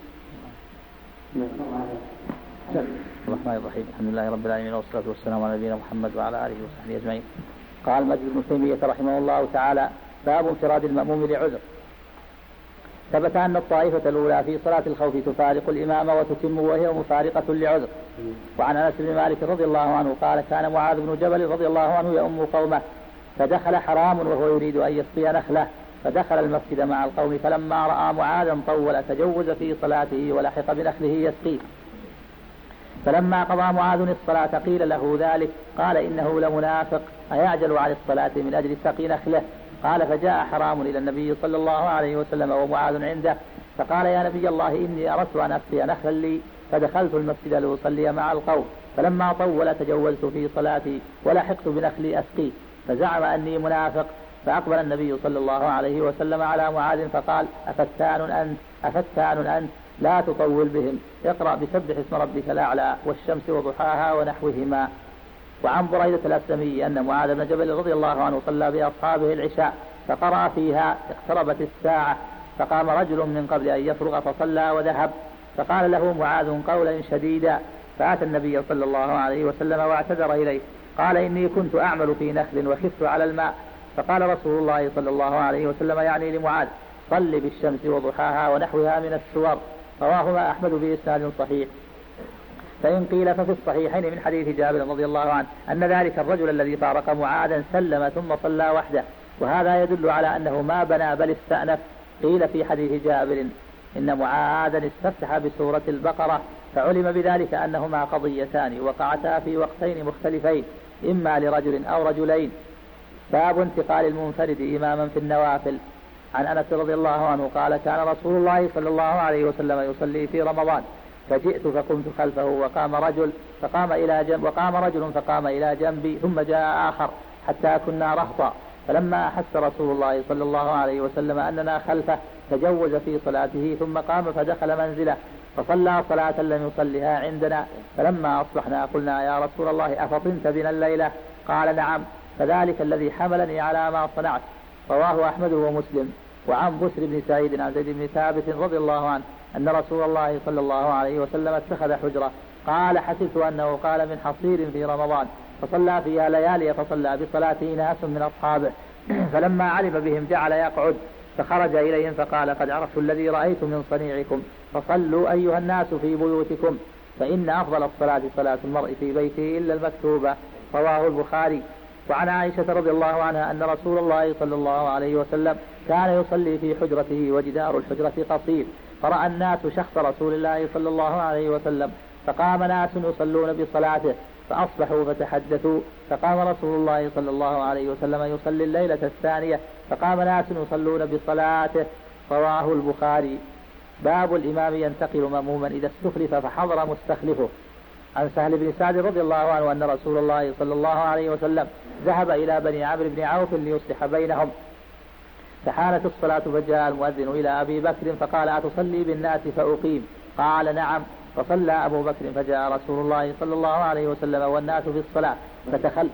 الرحمن الرحيم. الحمد لله رب العالمين والصلاة والسلام على نبينا محمد وعلى آله وصحبه أجمعين. قال مجد بن تيمية رحمه الله تعالى: باب انفراد المأموم لعذر. ثبت أن الطائفة الأولى في صلاة الخوف تفارق الإمام وتتم وهي مفارقة لعذر. وعن أنس بن مالك رضي الله عنه قال: كان معاذ بن جبل رضي الله عنه يؤم قومه، فدخل حرام وهو يريد أن يسقي نخله، فدخل المسجد مع القوم، فلما رأى معاذا طول تجوز في صلاته ولحق بنخله يسقيه، فلما قضى معاذ الصلاة قيل له ذلك، قال: إنه لمنافق أيعجل عن الصلاة من أجل سقي نخله؟ قال: فجاء حرام إلى النبي صلى الله عليه وسلم ومعاذ عنده، فقال: يا نبي الله، إني أردت أن أسقي نخلا لي، فدخلت المسجد لأصلي مع القوم، فلما طول تجوزت في صلاتي ولحقت بنخلي أسقي، فزعم أني منافق. فأقبل النبي صلى الله عليه وسلم على معاذ فقال: أفتان أنت أفتان أنت لا تطول بهم، اقرأ بسبح اسم ربك الأعلى والشمس وضحاها ونحوهما. وعن بريدة الأسلمي أن معاذ بن جبل رضي الله عنه صلى بأصحابه العشاء فقرأ فيها: اقتربت الساعة، فقام رجل من قبل أن يفرغ فصلى وذهب، فقال له معاذ قولا شديدا، فأتى النبي صلى الله عليه وسلم واعتذر إليه، قال: إني كنت أعمل في نخل وخفت على الماء. فقال رسول الله صلى الله عليه وسلم يعني لمعاذ: صل بالشمس وضحاها ونحوها من السور. رواهما أحمد بإسناد صحيح. فإن قيل ففي الصحيحين من حديث جابر رضي الله عنه أن ذلك الرجل الذي فارق معاذا سلم ثم صلى وحده، وهذا يدل على أنه ما بنى بل استأنف. قيل في حديث جابر إن معاذا استفتح بسورة البقرة، فعلم بذلك أنهما قضيتان وقعتا في وقتين مختلفين، إما لرجل أو رجلين. باب انتقال المنفرد إماما في النوافل. عن أنس رضي الله عنه قال: كان رسول الله صلى الله عليه وسلم يصلي في رمضان، فجئت فقمت خلفه وقام رجل فقام إلى جنب وقام رجل فقام إلى جنبي، ثم جاء آخر حتى كنا رهطا، فلما أحس رسول الله صلى الله عليه وسلم أننا خلفه تجوز في صلاته، ثم قام فدخل منزله فصلى صلاة لم يصلها عندنا، فلما أصبحنا قلنا: يا رسول الله، أفطنت بنا الليلة؟ قال: نعم، فذلك الذي حملني على ما صنعت. رواه أحمد ومسلم. وعن بسر بن سعيد عن زيد بن ثابت رضي الله عنه أن رسول الله صلى الله عليه وسلم اتخذ حجرة، قال: حسبت أنه قال من حصير في رمضان، فصلى فيها ليالي، فصلى بصلاته ناس من أصحابه، فلما علم بهم جعل يقعد، فخرج إليهم فقال: قد عرفت الذي رأيت من صنيعكم، فصلوا أيها الناس في بيوتكم، فإن أفضل الصلاة صلاة المرء في بيته إلا المكتوبة. رواه البخاري. وعن عائشة رضي الله عنها أن رسول الله صلى الله عليه وسلم كان يصلي في حجرته وجدار الحجرة قصير، فرأى الناس شخص رسول الله صلى الله عليه وسلم، فقام ناس يصلون بصلاته فأصبحوا فتحدثوا، فقام رسول الله صلى الله عليه وسلم يصلي الليلة الثانية، فقام ناس يصلون بصلاته. رواه البخاري. باب الإمام ينتقل مأموما إذا استخلف فحضر مستخلفه. عن سهل بن سعد رضي الله عنه أن رسول الله صلى الله عليه وسلم ذهب إلى بني عمرو بن عوف ليصلح بينهم، فحانت الصلاة فجاء المؤذن إلى أبي بكر فقال: أتصلي بالناس فأقيم؟ قال: نعم. فصلى أبو بكر، فجاء رسول الله صلى الله عليه وسلم والناس في الصلاة، فتخل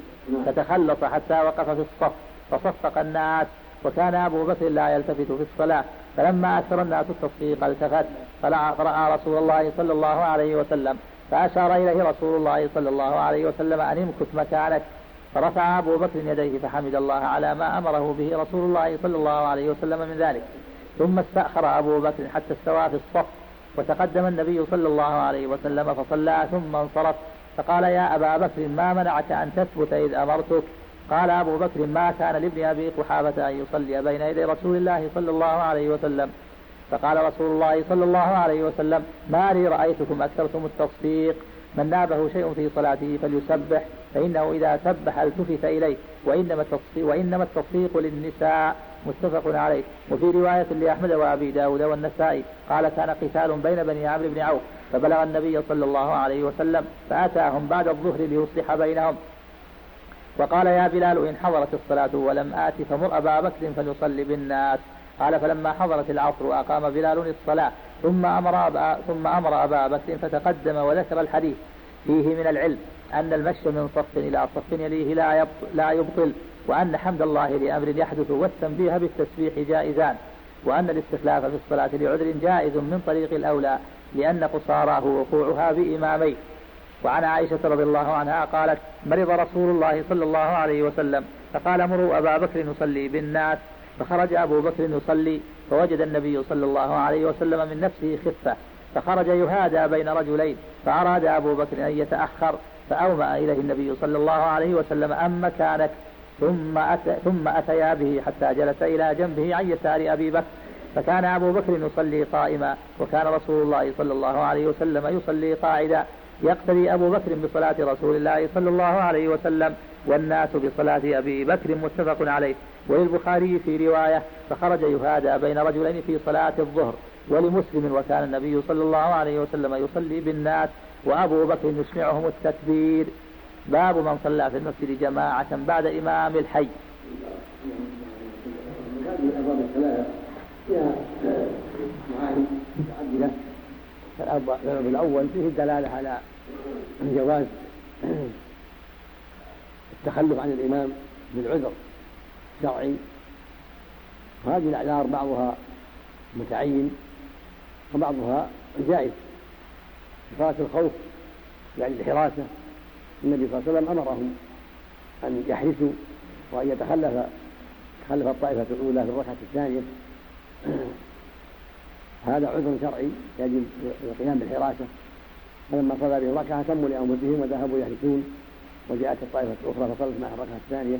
فتخلص حتى وقف في الصف، فصفق الناس، وكان أبو بكر لا يلتفت في الصلاة، فلما أكثر الناس التصفيق التفت، فرأى رسول الله صلى الله عليه وسلم، فأشار إليه رسول الله صلى الله عليه وسلم أن امكث مكانك، فرفع أبو بكر يديه فحمد الله على ما أمره به رسول الله صلى الله عليه وسلم من ذلك، ثم استأخر أبو بكر حتى استوى في الصف، وتقدم النبي صلى الله عليه وسلم فصلى ثم انصرف، فقال: يا أبا بكر، ما منعك أن تثبت إذ أمرتك؟ قال أبو بكر: ما كان لابن أبي قحافة أن يصلي بين يدي رسول الله صلى الله عليه وسلم. فقال رسول الله صلى الله عليه وسلم: ما لي رأيتكم أكثرتم التصفيق. من نابه شيء في صلاته فليسبح، فإنه إذا سبح التفت إليه، وإنما التصفيق, وإنما التصفيق للنساء. متفق عليه. وفي رواية لأحمد وأبي داود والنسائي قال: كان قتال بين بني عمرو بن عوف فبلغ النبي صلى الله عليه وسلم فأتاهم بعد الظهر ليصلح بينهم، وقال: يا بلال إن حضرت الصلاة ولم آت فمر أبا بكر فليصلي بالناس. قال: فلما حضرت العصر أقام بلال الصلاة، ثم أمر أبا, ثم أمر أبا بكر فتقدم وذكر الحديث فيه من العلم أن المشي من صف إلى صف يليه لا يبطل, لا يبطل وأن حمد الله لأمر يحدث والتنبيه بالتسبيح جائزان، وأن الاستخلاف في الصلاة لعذر جائز من طريق الأولى لأن قصاراه وقوعها بإمامين. وعن عائشة رضي الله عنها قالت: مرض رسول الله صلى الله عليه وسلم فقال: مروا أبا بكر يصلي بالناس، فخرج أبو بكر يصلي فوجد النبي صلى الله عليه وسلم من نفسه خفة، فخرج يهادى بين رجلين، فأراد أبو بكر أن يتأخر فأومأ إليه النبي صلى الله عليه وسلم: أم مكانك. ثم, أتى ثم أتيا به حتى جلس إلى جنبه عن يسار أبي بكر، فكان أبو بكر يصلي قائما، وكان رسول الله صلى الله عليه وسلم يصلي قاعدا، يقتدي أبو بكر بصلاة رسول الله صلى الله عليه وسلم والناس بصلاة أبي بكر. متفق عليه. وللبخاري في رواية: فخرج يهادى بين رجلين في صلاة الظهر. ولمسلم: وكان النبي صلى الله عليه وسلم يصلي بالناس وأبو بكر يسمعهم التكبير. باب من صلى في المسجد جماعة بعد إمام الحي. هذه الأبواب الثلاثة فيها معاني متعددة. الباب الأول فيه الدلالة على جواز التخلف عن الإمام بالعذر شرعي، وهذه الأعذار بعضها متعين وبعضها جائز. صلاة الخوف يعني الحراسة، النبي صلى الله عليه وسلم أمرهم أن يحرسوا وأن يتخلف تخلف الطائفة الأولى في الركعة الثانية. هذا عذر شرعي يجب القيام بالحراسة. فلما صلى به الركعة تموا لأنفسهم وذهبوا يحرسون، وجاءت الطائفة الأخرى فصلت معها الركعة الثانية.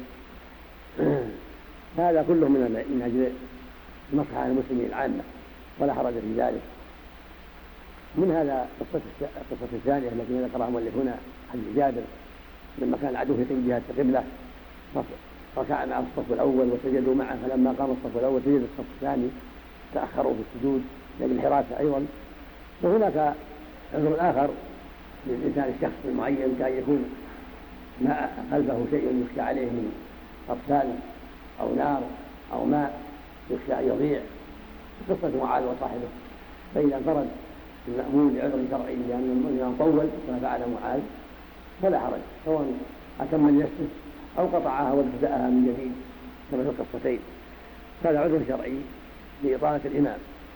هذا كله من من أجل مصلحة المسلمين العامة ولا حرج في ذلك. من هذا القصة الثانية التي ذكرها مؤلف هنا عن جابر لما كان العدو في جهة القبلة ركع مع الصف الأول وسجدوا معه، فلما قام الصف الأول سجد الصف الثاني، تأخروا في السجود لأجل الحراسة أيضا. وهناك عذر آخر للإنسان الشخص المعين كان يكون ما خلفه شيء يخشى عليه من أطفال أو نار أو ماء يخشى أن يضيع، قصة معاذ وصاحبه. فإذا انفرد المأمون لعذر شرعي لأن الإمام طول كما فعل معاذ فلا حرج، سواء أتم اليسر أو قطعها وابتدأها من جديد كما في القصتين. هذا عذر شرعي لإطالة الإمام.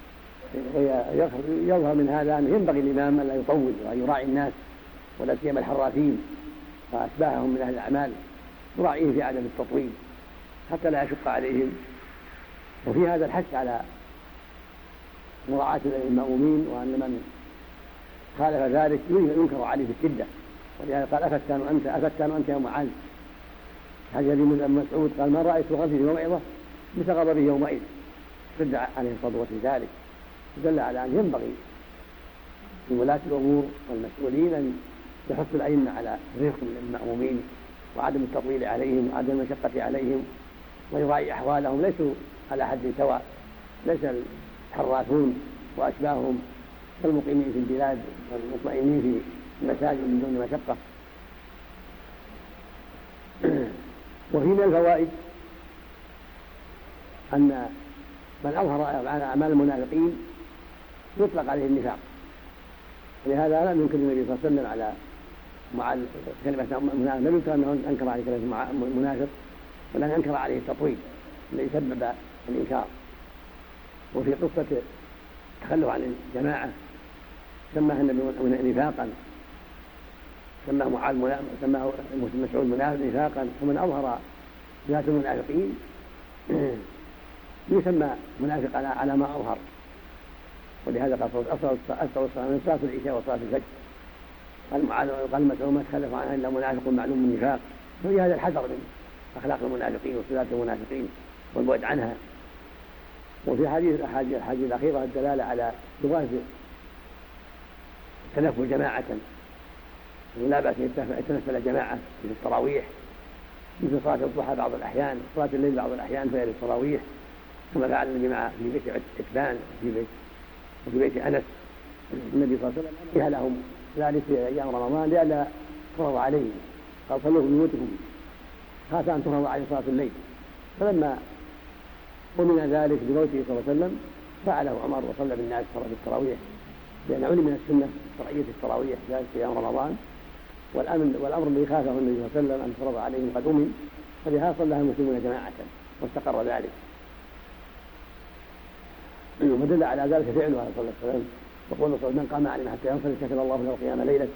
يظهر من هذا أنه ينبغي الإمام أن لا يطول وأن يراعي الناس ولا سيما الحرافين وأشباههم من أهل الأعمال، يراعيهم في عدم التطويل حتى لا يشق عليهم. وفي هذا الحث على مراعاة المأمومين، وأن من خالف ذلك ينكر عليه بالشدة. ولهذا قال: أفتان أنت أفتان أنت يا معاذ. حديث ابن مسعود قال: ما رأيت غضبه وموعظة مثل غضبه يومئذ. شد عليه الصدوة في ذلك، دل على أن ينبغي لولاة الأمور والمسؤولين أن يحث الأئمة على رفق المأمومين وعدم التطويل عليهم وعدم المشقة عليهم، ويراعي أحوالهم، ليسوا على حد سواء، ليس الحراثون وأشباههم كالمقيمين في البلاد والمطمئنين في المساجد من دون مشقة. وفي من الفوائد أن من أظهر أعمال المنافقين يطلق عليه النفاق، ولهذا لم ينكر النبي صلى الله عليه وسلم على مع كلمة منافق، لم ينكر أنه أنكر عليه كلمة منافق، ولكن أنكر عليه التطويل الذي سبب الإنكار. وفي قصة التخلف عن الجماعة سماها النبي نفاقا، سماه معاذ سماه مسعود منافق نفاقا. ومن أظهر صفات المنافقين يسمى منافق على ما أظهر. ولهذا قال أفضل الصلاة من صلاة العشاء وصلاة الفجر. قال معاذ قال مسعود: ما تخلف عنها إلا منافق معلوم النفاق. ففي هذا الحذر من أخلاق المنافقين وصفات المنافقين والبعد عنها. وفي حديث الحديث الأخيرة الدلالة على جواز التنفل جماعة، ولا بأس يتنفل جماعة في التراويح مثل صلاة الضحى بعض الأحيان، صلاة الليل بعض الأحيان في التراويح، كما فعل الجماعة في بيت عتبان وفي بيت وفي بيت أنس. النبي صلى الله عليه وسلم نهى لهم ذلك في أيام رمضان لئلا تفرض عليهم، قال صلوا في بيوتكم خاف أن تفرض عليه صلاة الليل. فلما ومن ذلك بموته صلى الله عليه وسلم فعله عمر وصلى بالناس صلاة التراويح، لأن علم من السنة شرعية التراويح ذلك في أيام رمضان، والأمر والأمر الذي خافه النبي صلى الله عليه وسلم أن تفرض عليهم قد أمن، فلهذا صلىها المسلمون جماعة واستقر ذلك. ودل على ذلك فعله عليه الصلاة والسلام، وقول صلى الله عليه وسلم من قام علينا حتى ينصرف كتب الله له القيامة ليلة.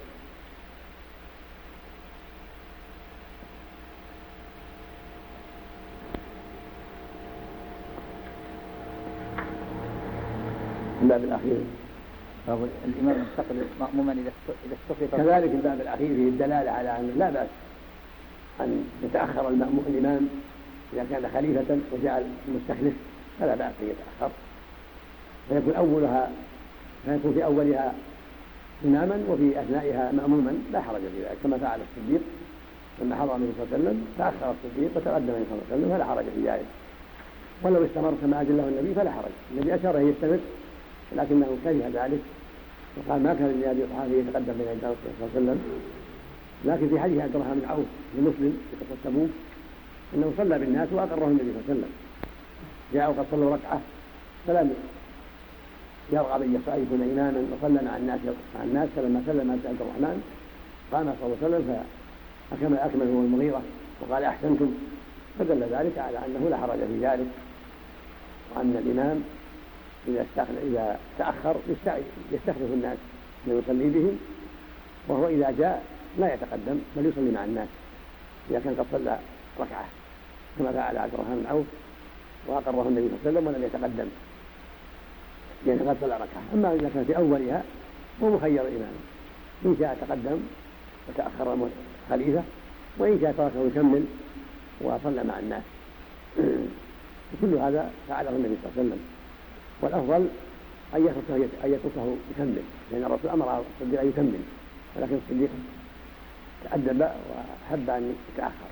الباب الأخير الإمام ينتقل مأموما إذا استفرط. كذلك الباب الأخير فيه الدلالة على أن لا بأس أن يتأخر المأموم الإمام إذا كان خليفة وجعل المستخلف فلا بأس أن يتأخر، فيكون أولها فيكون في أولها إماما وفي أثنائها مأموما لا حرج في ذلك، كما فعل الصديق لما حضر النبي صلى الله عليه وسلم فأخر الصديق وتقدم النبي صلى الله عليه وسلم فلا حرج في ذلك. ولو استمر كما أجله النبي فلا حرج، النبي أشار أن يستمر لكنه كره ذلك وقال ما كان لأبي طحافة يتقدم بين يدي الرسول صلى الله عليه وسلم. لكن في حديث عبد الرحمن بن عوف لمسلم في قصة تبوك أنه صلى بالناس وأقره النبي صلى الله عليه وسلم، جاءوا قد صلوا ركعة فلم يرغب أن يكون إماما وصلى مع الناس مع الناس فلما سلم عبد الرحمن قام صلى الله عليه وسلم فأكمل أكمل هو المغيرة وقال أحسنتم، فدل ذلك على أنه لا حرج في ذلك، وأن الإمام إذا إذا تأخر يستخلف الناس من يصلي بهم، وهو إذا جاء لا يتقدم بل يصلي مع الناس إذا كان قد صلى ركعة، كما فعل عبد الرحمن بن عوف وأقره النبي صلى الله عليه وسلم ولم يتقدم لأنه قد صلى ركعة. أما إذا كان في أولها هو مخير الإمام، إن شاء تقدم وتأخر خليفة، وإن شاء تركه يكمل وصلى مع الناس. كل هذا فعله النبي صلى الله عليه وسلم، والأفضل أن يتركه أن يتركه يكمل، لأن الرسول أمر الصديق أن يكمل، ولكن الصديق تأدب وحب أن يتأخر،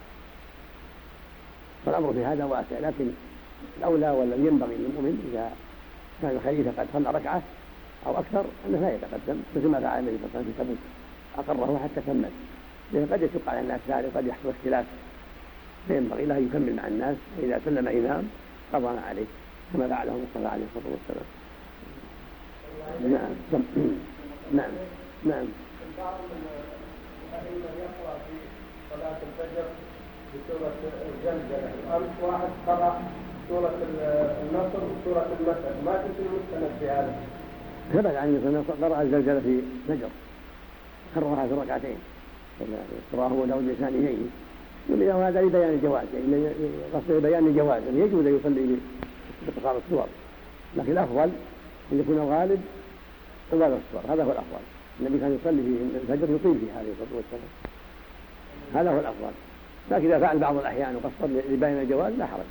فالأمر في هذا واسع. لكن الأولى والذي ينبغي للمؤمن إذا كان الخليفة قد صلى ركعة أو أكثر أنه لا يتقدم، مثل ما فعل النبي صلى الله عليه وسلم في تبوك أقره حتى كمل، لأن قد يشق على الناس ذلك وقد يحصل اختلاف، فينبغي له يكمل مع الناس، وإذا سلم إمام قضى عليه كما فعله المصطفى عليه الصلاة والسلام. نعم نعم نعم. بعض الأئمة يقرأ في صلاة الفجر بسورة الزلزلة، أمس واحد قرأ سورة النصر وسورة المسد، ما تدري مستند في هذا؟ ثبت عن النصر قرأ الزلزلة في فجر كررها في ركعتين، قرأه هو داود بلسانه، وهذا لبيان الجواز، يعني قصده بيان الجواز أن يعني يجوز أن يصلي باقتصار السور، لكن الأفضل أن يكون الغالب طوال السور، هذا هو الأفضل. النبي كان يصلي في الفجر يطيل فيه عليه الصلاة والسلام، هذا هو الأفضل. لكن إذا فعل بعض الأحيان وقصد لبيان الجواز لا حرج.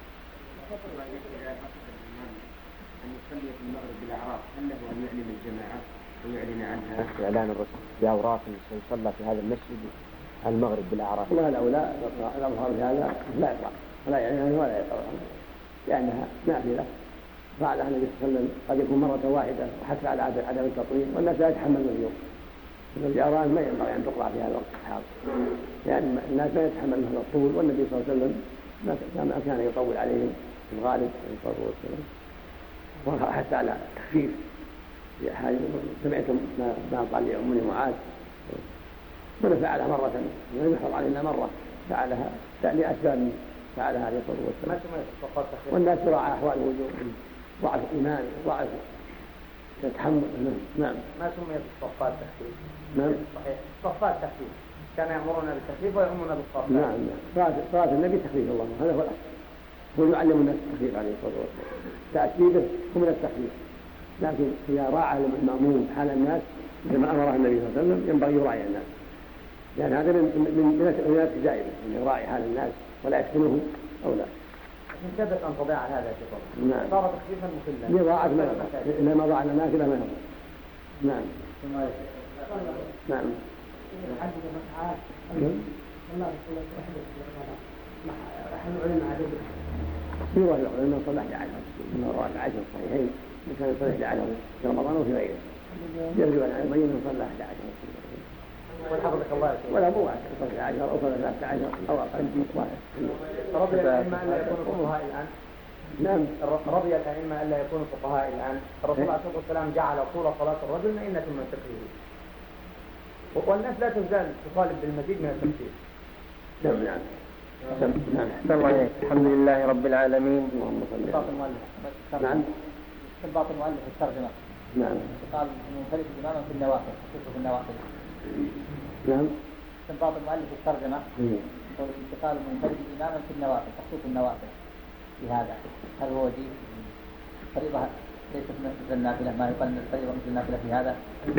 أن يصلي في المغرب بالأعراف، هل له أن يعلم الجماعة ويعلن عنها؟ إعلان الرسول بأوراق سيصلى في هذا المسجد المغرب بالأعراف. والله الأولى الأظهر في هذا لا يقرأ ولا يعلن ولا يقرأ، لأنها نافلة فعلها النبي صلى الله عليه وسلم قد يكون مرة واحدة وحتى على عدم التطويل، والناس لا يتحملون اليوم. الجيران ما ينبغي أن تقرأ في هذا الوقت الحاضر، لأن الناس لا يتحملون هذا الطول، والنبي صلى الله عليه وسلم ما كان يطول عليهم في الغالب عليه الصلاة والسلام، وحتى على التخفيف. سمعتم ما قال لأمني معاذ من فعلها مرة لم يحفظ علينا مرة، فعلها لأسباب فعلها عليه الصلاة والسلام، والناس تراعى أحوال الوجود، ضعف إيمان، ضعف تتحمل. نعم. ما سميت الصفات تخفيف؟ نعم. صحيح. صفات تخفيف، كان يأمرنا بالتخفيف ويأمرنا بالصفات. نعم نعم. صلاة النبي تخفيف الله، هذا هو الأصل، هو يعلم الناس التخفيف عليه الصلاة والسلام، تأكيده من التخفيف. لكن إذا راعى المأموم حال الناس كما أمره النبي صلى الله عليه وسلم ينبغي يراعي الناس، لأن هذا من من من الجائزة أن يراعي حال الناس ولا يفتنهم أو لا. من شدة أن تضيع هذا الشيء. نعم. صار تخفيفا مخلا. إذا ضاعت ما يضر. إنما ضاع الأماكن ما يضر. نعم. نعم. حدد مسعاه. الله يقول نحن علم عدد. في رواية العلماء صلى أحد عشر من رواه العشر الصحيحين من كان صلى أحد عشر في رمضان وفي غيره. يرجو أن يبين من صلى أحد عشر. والحفظك الله ولا مو صلى عشر أو صلى ثلاثة عشر أو أقل واحد. رضي الأئمة أن لا يكونوا فقهاء الآن. نعم. رضي الأئمة أن لا يكونوا فقهاء الآن. الرسول عليه الصلاة والسلام جعل طول صلاة الرجل مئنة من فقهه. والناس لا تزال تطالب بالمزيد من التفسير. نعم نعم. نعم. الحمد لله رب العالمين. اللهم صل على المؤلف. نعم. استنباط المؤلف الترجمة. نعم. قال منفرد إماما في النوافل، في النوافل. نعم. استنباط المؤلف الترجمة. قول انتقال منفرد إماما في النوافل، تخصيص النوافل. في هذا هل هو وجيه؟ فريضة ليست مثل النافلة، ما يقال أن الفريضة مثل النافلة في هذا.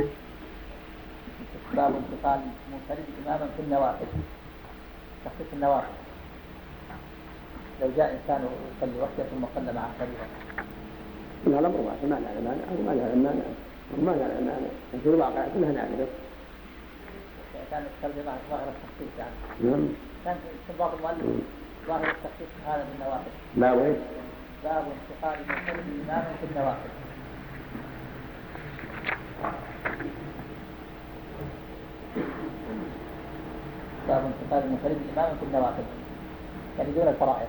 باب انتقال منفرد إماما في النوافل، تخصيص النوافل. لو جاء إنسان ويصلي وحده ثم صلى مع فريضة. لا الأمر واسع، ما لا مانع أو ما لا مانع ما لا مانع، لكن الواقع كلها نافلة. كان الترجمة ظاهر التخصيص يعني. نعم. كان استنباط المؤلف ظاهر التخصيص هذا في النوافل. لا وين؟ باب انتقال منفرد إماما في النوافل. باب انتقال منفرد إماما في النوافل، يعني دون الفرائض.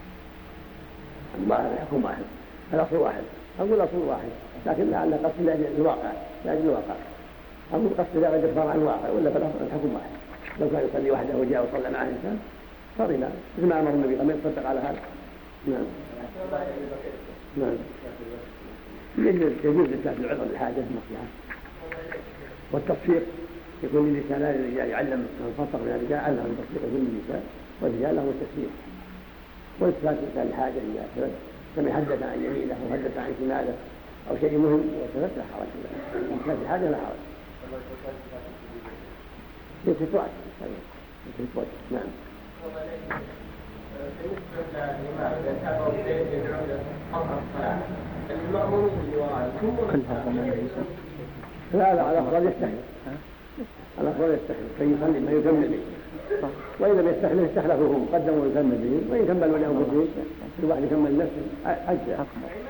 ما يكون واحد، الأصل واحد، أقول الأصل واحد، لكن لعل قصد لأجل الواقع، لأجل الواقع. أقول قصد لأجل الإخبار عن الواقع، ولا فالأصل الحكم واحد. لو كان يصلي وحده وجاء وصلى معه إنسان فرضنا، مثل ما أمر النبي قال من يتصدق على هذا. نعم. نعم. يجوز يجوز للإنسان العذر بالحاجة المصلحة. والتصفيق يكون للإنسان الرجال يعلم من فطر من الرجال علم التصفيق يكون للنساء، والرجال له التسليم. والإنسان الإنسان الحاجة إذا سمع حدث عن يمينه وحدث عن شماله أو شيء مهم وثبت لا حرج. الإنسان في حاجة لا حرج. يمكن توعد. يمكن توعد. نعم. لا لا على الأفضل يستحيل. على الأفضل يستحيل كي يصلي ما يكمل به. وإذا لم يستحيل يستحلفه قدموا ويكمل به وإن كمل ولأنفسه كل واحد يكمل نفسه أجزاء.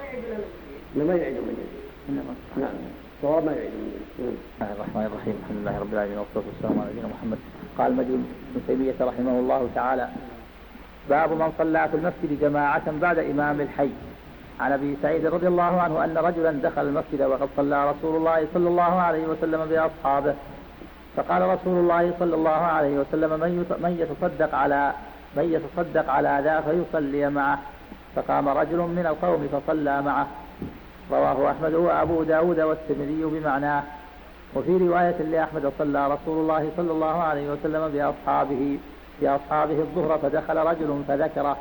ما يعيد من جديد. نعم. صواب ما يعيد من جديد. بسم الله الرحمن الرحيم. الحمد لله رب العالمين والصلاة والسلام على نبينا محمد. قال المجد ابن تيمية رحمه الله تعالى: باب من صلى في المسجد جماعة بعد إمام الحي. عن أبي سعيد رضي الله عنه أن رجلا دخل المسجد وقد صلى رسول الله صلى الله عليه وسلم بأصحابه، فقال رسول الله صلى الله عليه وسلم: من يتصدق على من يتصدق على ذا فيصلي معه. فقام رجل من القوم فصلى معه. رواه أحمد وأبو داود والترمذي بمعناه. وفي رواية لأحمد: صلى رسول الله صلى الله عليه وسلم بأصحابه بأصحابه الظهر فدخل رجل فذكره.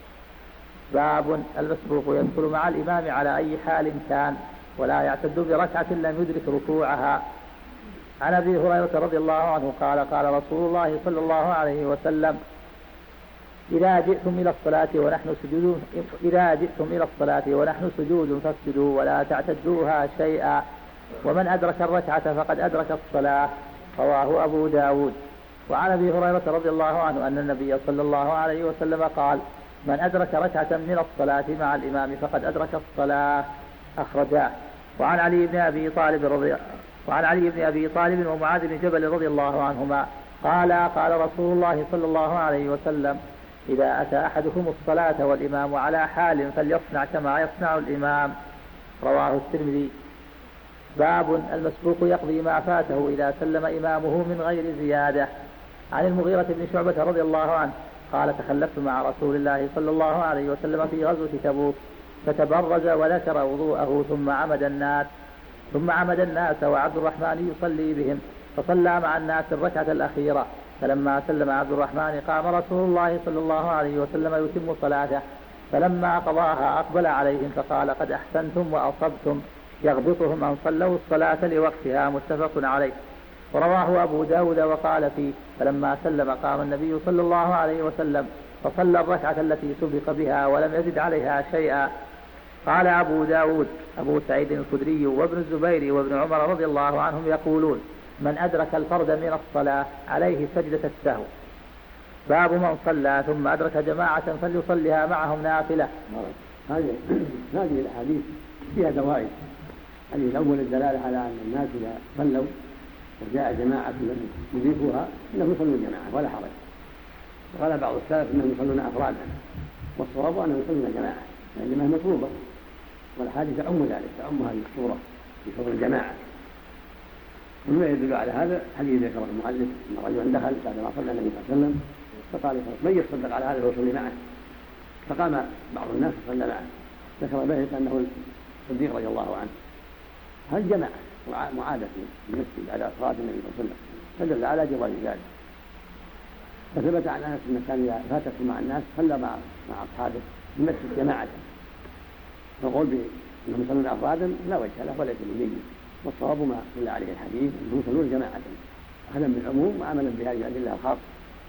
باب المسبوق يدخل مع الإمام على أي حال كان ولا يعتد بركعة لم يدرك ركوعها. عن أبي هريرة رضي الله عنه قال: قال رسول الله صلى الله عليه وسلم: إذا جئتم إلى الصلاة ونحن سجود إذا جئتم إلى الصلاة ونحن سجود فاسجدوا ولا تعتدوها شيئا، ومن أدرك الركعة فقد أدرك الصلاة. رواه أبو داود. وعن أبي هريرة رضي الله عنه أن النبي صلى الله عليه وسلم قال: من أدرك ركعة من الصلاة مع الإمام فقد أدرك الصلاة. أخرجاه. وعن علي بن أبي طالب رضي وعن علي بن أبي طالب ومعاذ بن جبل رضي الله عنهما قال: قال رسول الله صلى الله عليه وسلم: إذا أتى أحدكم الصلاة والإمام على حال فليصنع كما يصنع الإمام. رواه الترمذي. باب المسبوق يقضي ما فاته إذا سلم إمامه من غير زيادة. عن المغيرة بن شعبة رضي الله عنه قال: تخلفت مع رسول الله صلى الله عليه وسلم في غزوة تبوك فتبرز وذكر وضوءه ثم عمد الناس ثم عمد الناس وعبد الرحمن يصلي بهم فصلى مع الناس الركعة الأخيرة. فلما سلم عبد الرحمن قام رسول الله صلى الله عليه وسلم يتم صلاته، فلما قضاها أقبل عليهم فقال: قد أحسنتم وأصبتم، يغبطهم أن صلوا الصلاة لوقتها. متفق عليه. ورواه أبو داود وقال فيه: فلما سلم قام النبي صلى الله عليه وسلم فصلى الركعة التي سبق بها ولم يزد عليها شيئا. قال أبو داود أبو سعيد الخدري وابن الزبير وابن عمر رضي الله عنهم يقولون: من أدرك الفرد من الصلاة عليه سجدة السهو. باب من صلى ثم أدرك جماعة فليصليها معهم نافلة. هذه هذه الأحاديث فيها زوائد. الحديث الأول الدلالة على أن الناس إذا صلوا وجاء جماعة لم يدركوها إنهم يصلون جماعة ولا حرج. وقال بعض السلف إنهم يصلون أفرادا، والصواب أنهم يصلون جماعة لأن الجماعة مطلوبة، والحادث تعم ذلك، تعم هذه الصورة في فضل الجماعة. ومما يدل على هذا حديث ذكر المؤلف أن رجلا دخل بعد ما صلى النبي صلى الله عليه وسلم فقال: من يصدق على هذا ويصلي معه؟ فقام بعض الناس وصلى معه. ذكر ذلك أنه الصديق رضي الله عنه. هل جماعة معادة في المسجد على صلاة النبي صلى الله عليه وسلم فدل على جواز ذلك. فثبت عن أنس أنه كان إذا فاتته مع الناس صلى مع مع أصحابه في المسجد جماعة. فقول بأنهم يصلون أفرادا لا وجه له وليس بنية، والصواب ما دل عليه الحديث أنهم يصلون جماعة أخذا بالعموم وعملا بهذه الأدلة الخاصة.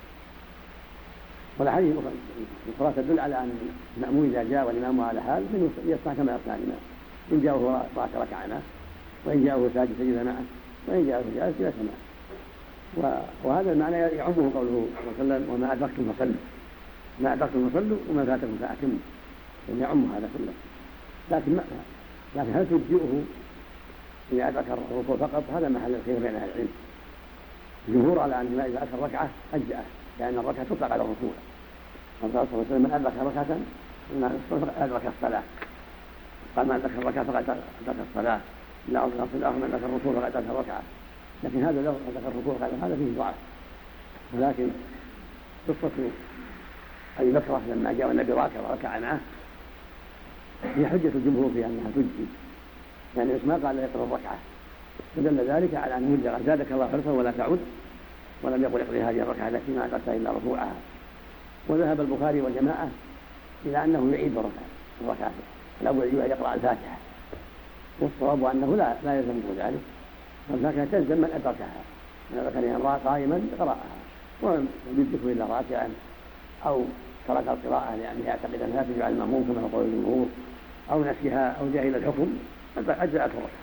والحديث الأخرى تدل على أن المأمون إذا جاء والإمام على حال يصنع كما يصنع الإمام، إن جاءه رأس ركعة معه، وإن جاءه ساجد سجد معه، وإن جاءه جالس جلس معه. وهذا المعنى يعمه قوله صلى الله عليه وسلم: وما أدركتم فصلوا، ما أدركتم فصلوا وما فاتكم فأتموا، يعني يعم هذا كله. لكن ما لكن هل تجزئه إذا أدرك الركوع فقط؟ هذا محل الخلاف بين أهل العلم. الجمهور على أن إذا أدرك الركعة أجزأه، لأن الركعة تطلق على الركوع. قال صلى الله عليه وسلم: من أدرك ركعة أدرك الصلاة. قال: من أدرك الركعة فقد أدرك الصلاة. لا أصل الآخر من أدرك الركوع فقد أدرك الركعة. لكن هذا لو أدرك الركوع هذا فيه ضعف. ولكن قصة أبي بكر لما جاء النبي راكع وركع معه هي حجة الجمهور في أنها تجزي، يعني ما قال لا يقرأ الركعة، فدل ذلك على أنه يدعى زادك الله حرصا ولا تعد، ولم يقل اقضي هذه الركعة التي ما أدركت إلا ركوعها. وذهب البخاري والجماعة إلى أنه يعيد الركعة الأول يقرأ الفاتحة، والصواب أنه لا لا يلزمه ذلك، والفاتحة تلزم من أدركها، من أدرك الإمام قائما قرأها، ومن يدركه إلا راكعا أو ترك القراءة لأنه يعتقد أنها تجب على المأموم كما يقول الجمهور، أو نسيها أو جاهل الحكم، أجزأته الركعة.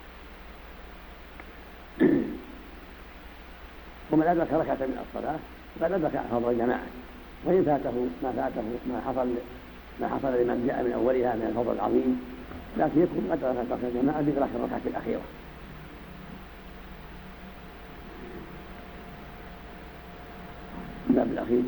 ومن أدرك ركعة من الصلاة فقد أدرك فضل الجماعة، وإن فاته ما فاته ما حصل ما حصل لمن جاء من أولها من الفضل العظيم، لكن يكون قد أدرك الجماعة بإدراك الركعة الأخيرة. الباب الأخير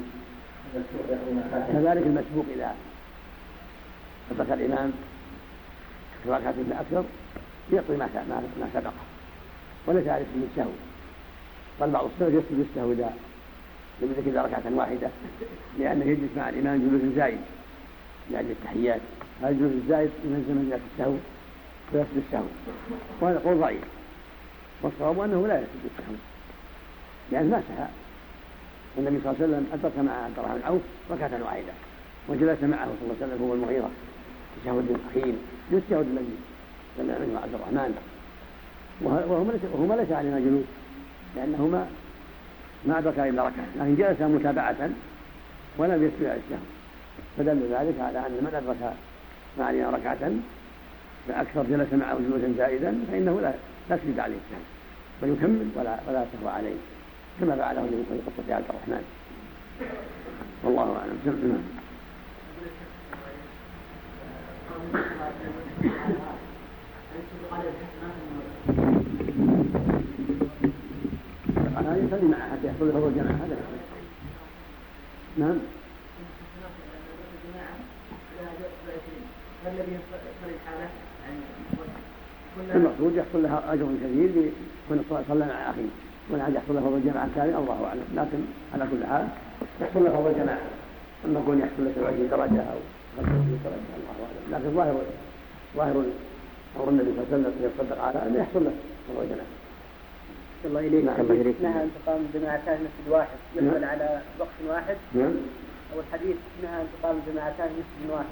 كذلك المسبوق إذا أدرك الإمام في ركعة أكثر يقضي ما ما سبقه وليس على اسم السهو. قال بعض السلف يسجد السهو إذا لم يدرك إلا ركعة واحدة، لأنه يجلس مع الإمام جلوس زائد لأجل التحيات، هذا الجلوس الزائد ينزل منزلة السهو ويسجد السهو، وهذا قول ضعيف، والصواب أنه لا يسجد السهو لأن ما سهى. النبي صلى الله عليه وسلم أدرك مع عبد الرحمن بن عوف ركعة واحدة وجلس معه صلى الله عليه وسلم هو المغيرة تشهد الأخير للتشهد الذي سمع منه عبد الرحمن، وهما ليس عليهما جلوس لأنهما ما أدرك إلا ركعة، لكن جلس متابعة ولم يسجد على السهو، فدل ذلك على أن من أدرك مع الإمام ركعة فأكثر جلس معه جلوسا زائدا فإنه لا يسجد عليه السهو بل يكمل ولا ولا سهو عليه، كما فعله النبي في قصة عبد الرحمن. والله أعلم. أنا يصلي معه حتى يحصل له الجماعة هذا. نعم. المقصود يحصل لها أجر كثير من صلى مع أخيه، ولا عاد يحصل له فضل الجماعة الثاني الله أعلم، لكن على كل حال يحصل له فضل الجماعة، أما يكون يحصل له سبعين درجة أو خمسين درجة الله أعلم، لكن ظاهر ظاهر أمر النبي صلى الله عليه وسلم يصدق على أن يحصل له فضل الجماعة. الله إليك. نهى أن تقام جماعتان مسجد واحد يحمل على وقت واحد. نعم. أو الحديث نهى أن تقام جماعتان مسجد واحد.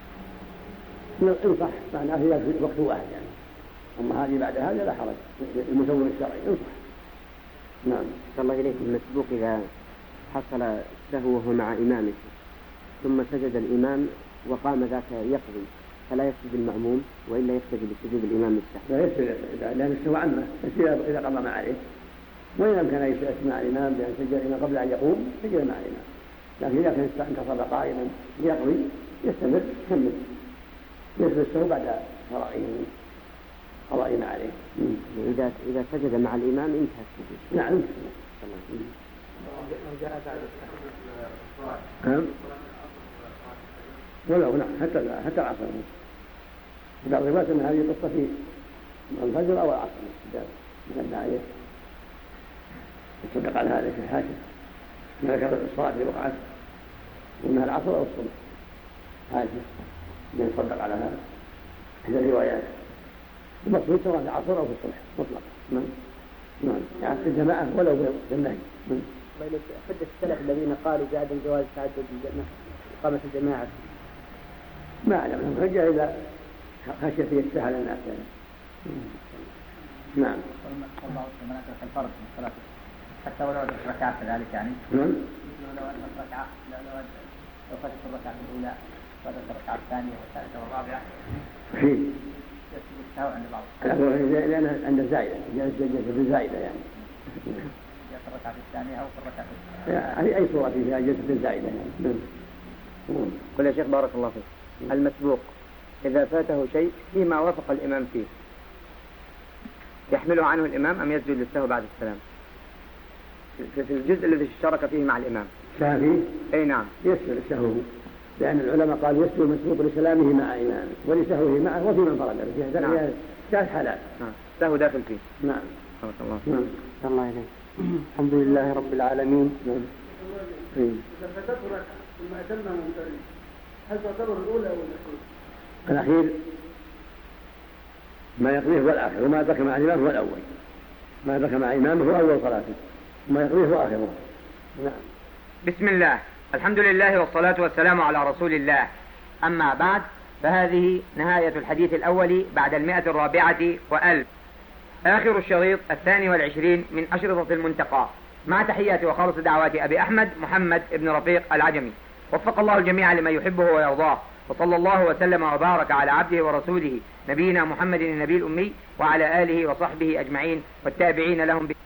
إن صح معناه هي في وقت واحد يعني، أما هذه بعد هذا لا حرج المسوي الشرعي إن صح. نعم. الله إليك المسبوق إذا حصل السهو وهو مع إمامه ثم سجد الإمام وقام ذاك يقضي، فلا يسجد المأموم وإلا يقتدي بسجود الإمام السهو؟ لا يسجد لأن السهو عامة، يسجد إذا قضى ما عليه، وإن أمكن أن يسجد مع الإمام بأن سجد الإمام قبل أن يقوم سجد مع الإمام، لكن إذا كان انتصب قائما ليقضي يستمر يكمل يسجد السهو بعد فراغه من قضاء ما عليه. إذا إذا سجد مع الإمام انتهى السجود. نعم. نعم. ولو نعم حتى حتى العصر. بعض الروايات أن هذه القصة في الفجر أو العصر من الداعية يصدق على هذا في الحاشية ما ذكر الصلاة في وقعت وإنها العصر أو الصبح حاشية من يصدق على هذا هذه الروايات المقصود سواء في العصر أو في الصبح مطلق. نعم نعم يعني في الجماعة ولو بالنهي. حجة السلف الذين قالوا بعدم جواز تعدد إقامة الجماعة ما أعلم أنهم حجة إذا خشية يستاهل الناس يعني. نعم. الفرض من الصلاة حتى ولو أدرك ركعة كذلك يعني. نعم. لو أدرك ركعة لو لو فاتت الركعة الأولى وأدرك الركعة الثانية والثالثة والرابعة. في. يستهو عند بعض. لأن عند الزائدة جلسة بالزائدة يعني. جلسة الركعة الثانية أو في الركعة الثانية. يعني أي صورة فيها جلسة بالزائدة يعني. قل يا شيخ بارك الله فيك، المسبوق إذا فاته شيء فيما وافق الإمام فيه يحمله عنه الإمام أم يسجد للسهو بعد السلام في الجزء الذي اشترك فيه مع الإمام؟ سهو. أي نعم. يسجد السهو لأن العلماء قالوا يسجد المسبوق لسلامه مع إمامه ولسهوه معه وفي من فرد به. نعم. ثلاث حالات. نعم. سهو داخل فيه. نعم. بارك الله. نعم. الله إليك. الحمد لله رب العالمين. نعم. إذا فتدرك ثم أتمه منفرد هل تعتبر الأولى أو الأخير؟ الأخير ما يقضيه هو الآخر، وما أدرك مع الإمام هو الأول. ما أدرك مع إمامه هو أول صلاته، وما يقضيه هو آخره. نعم. بسم الله، الحمد لله والصلاة والسلام على رسول الله. أما بعد، فهذه نهاية الحديث الأول بعد المئة الرابعة وألف، آخر الشريط الثاني والعشرين من أشرطة المنتقى، مع تحيات وخالص دعوات أبي أحمد محمد ابن رفيق العجمي. وفق الله الجميع لما يحبه ويرضاه، وصلى الله وسلم وبارك على عبده ورسوله نبينا محمد النبي الأمي وعلى آله وصحبه أجمعين والتابعين لهم ب...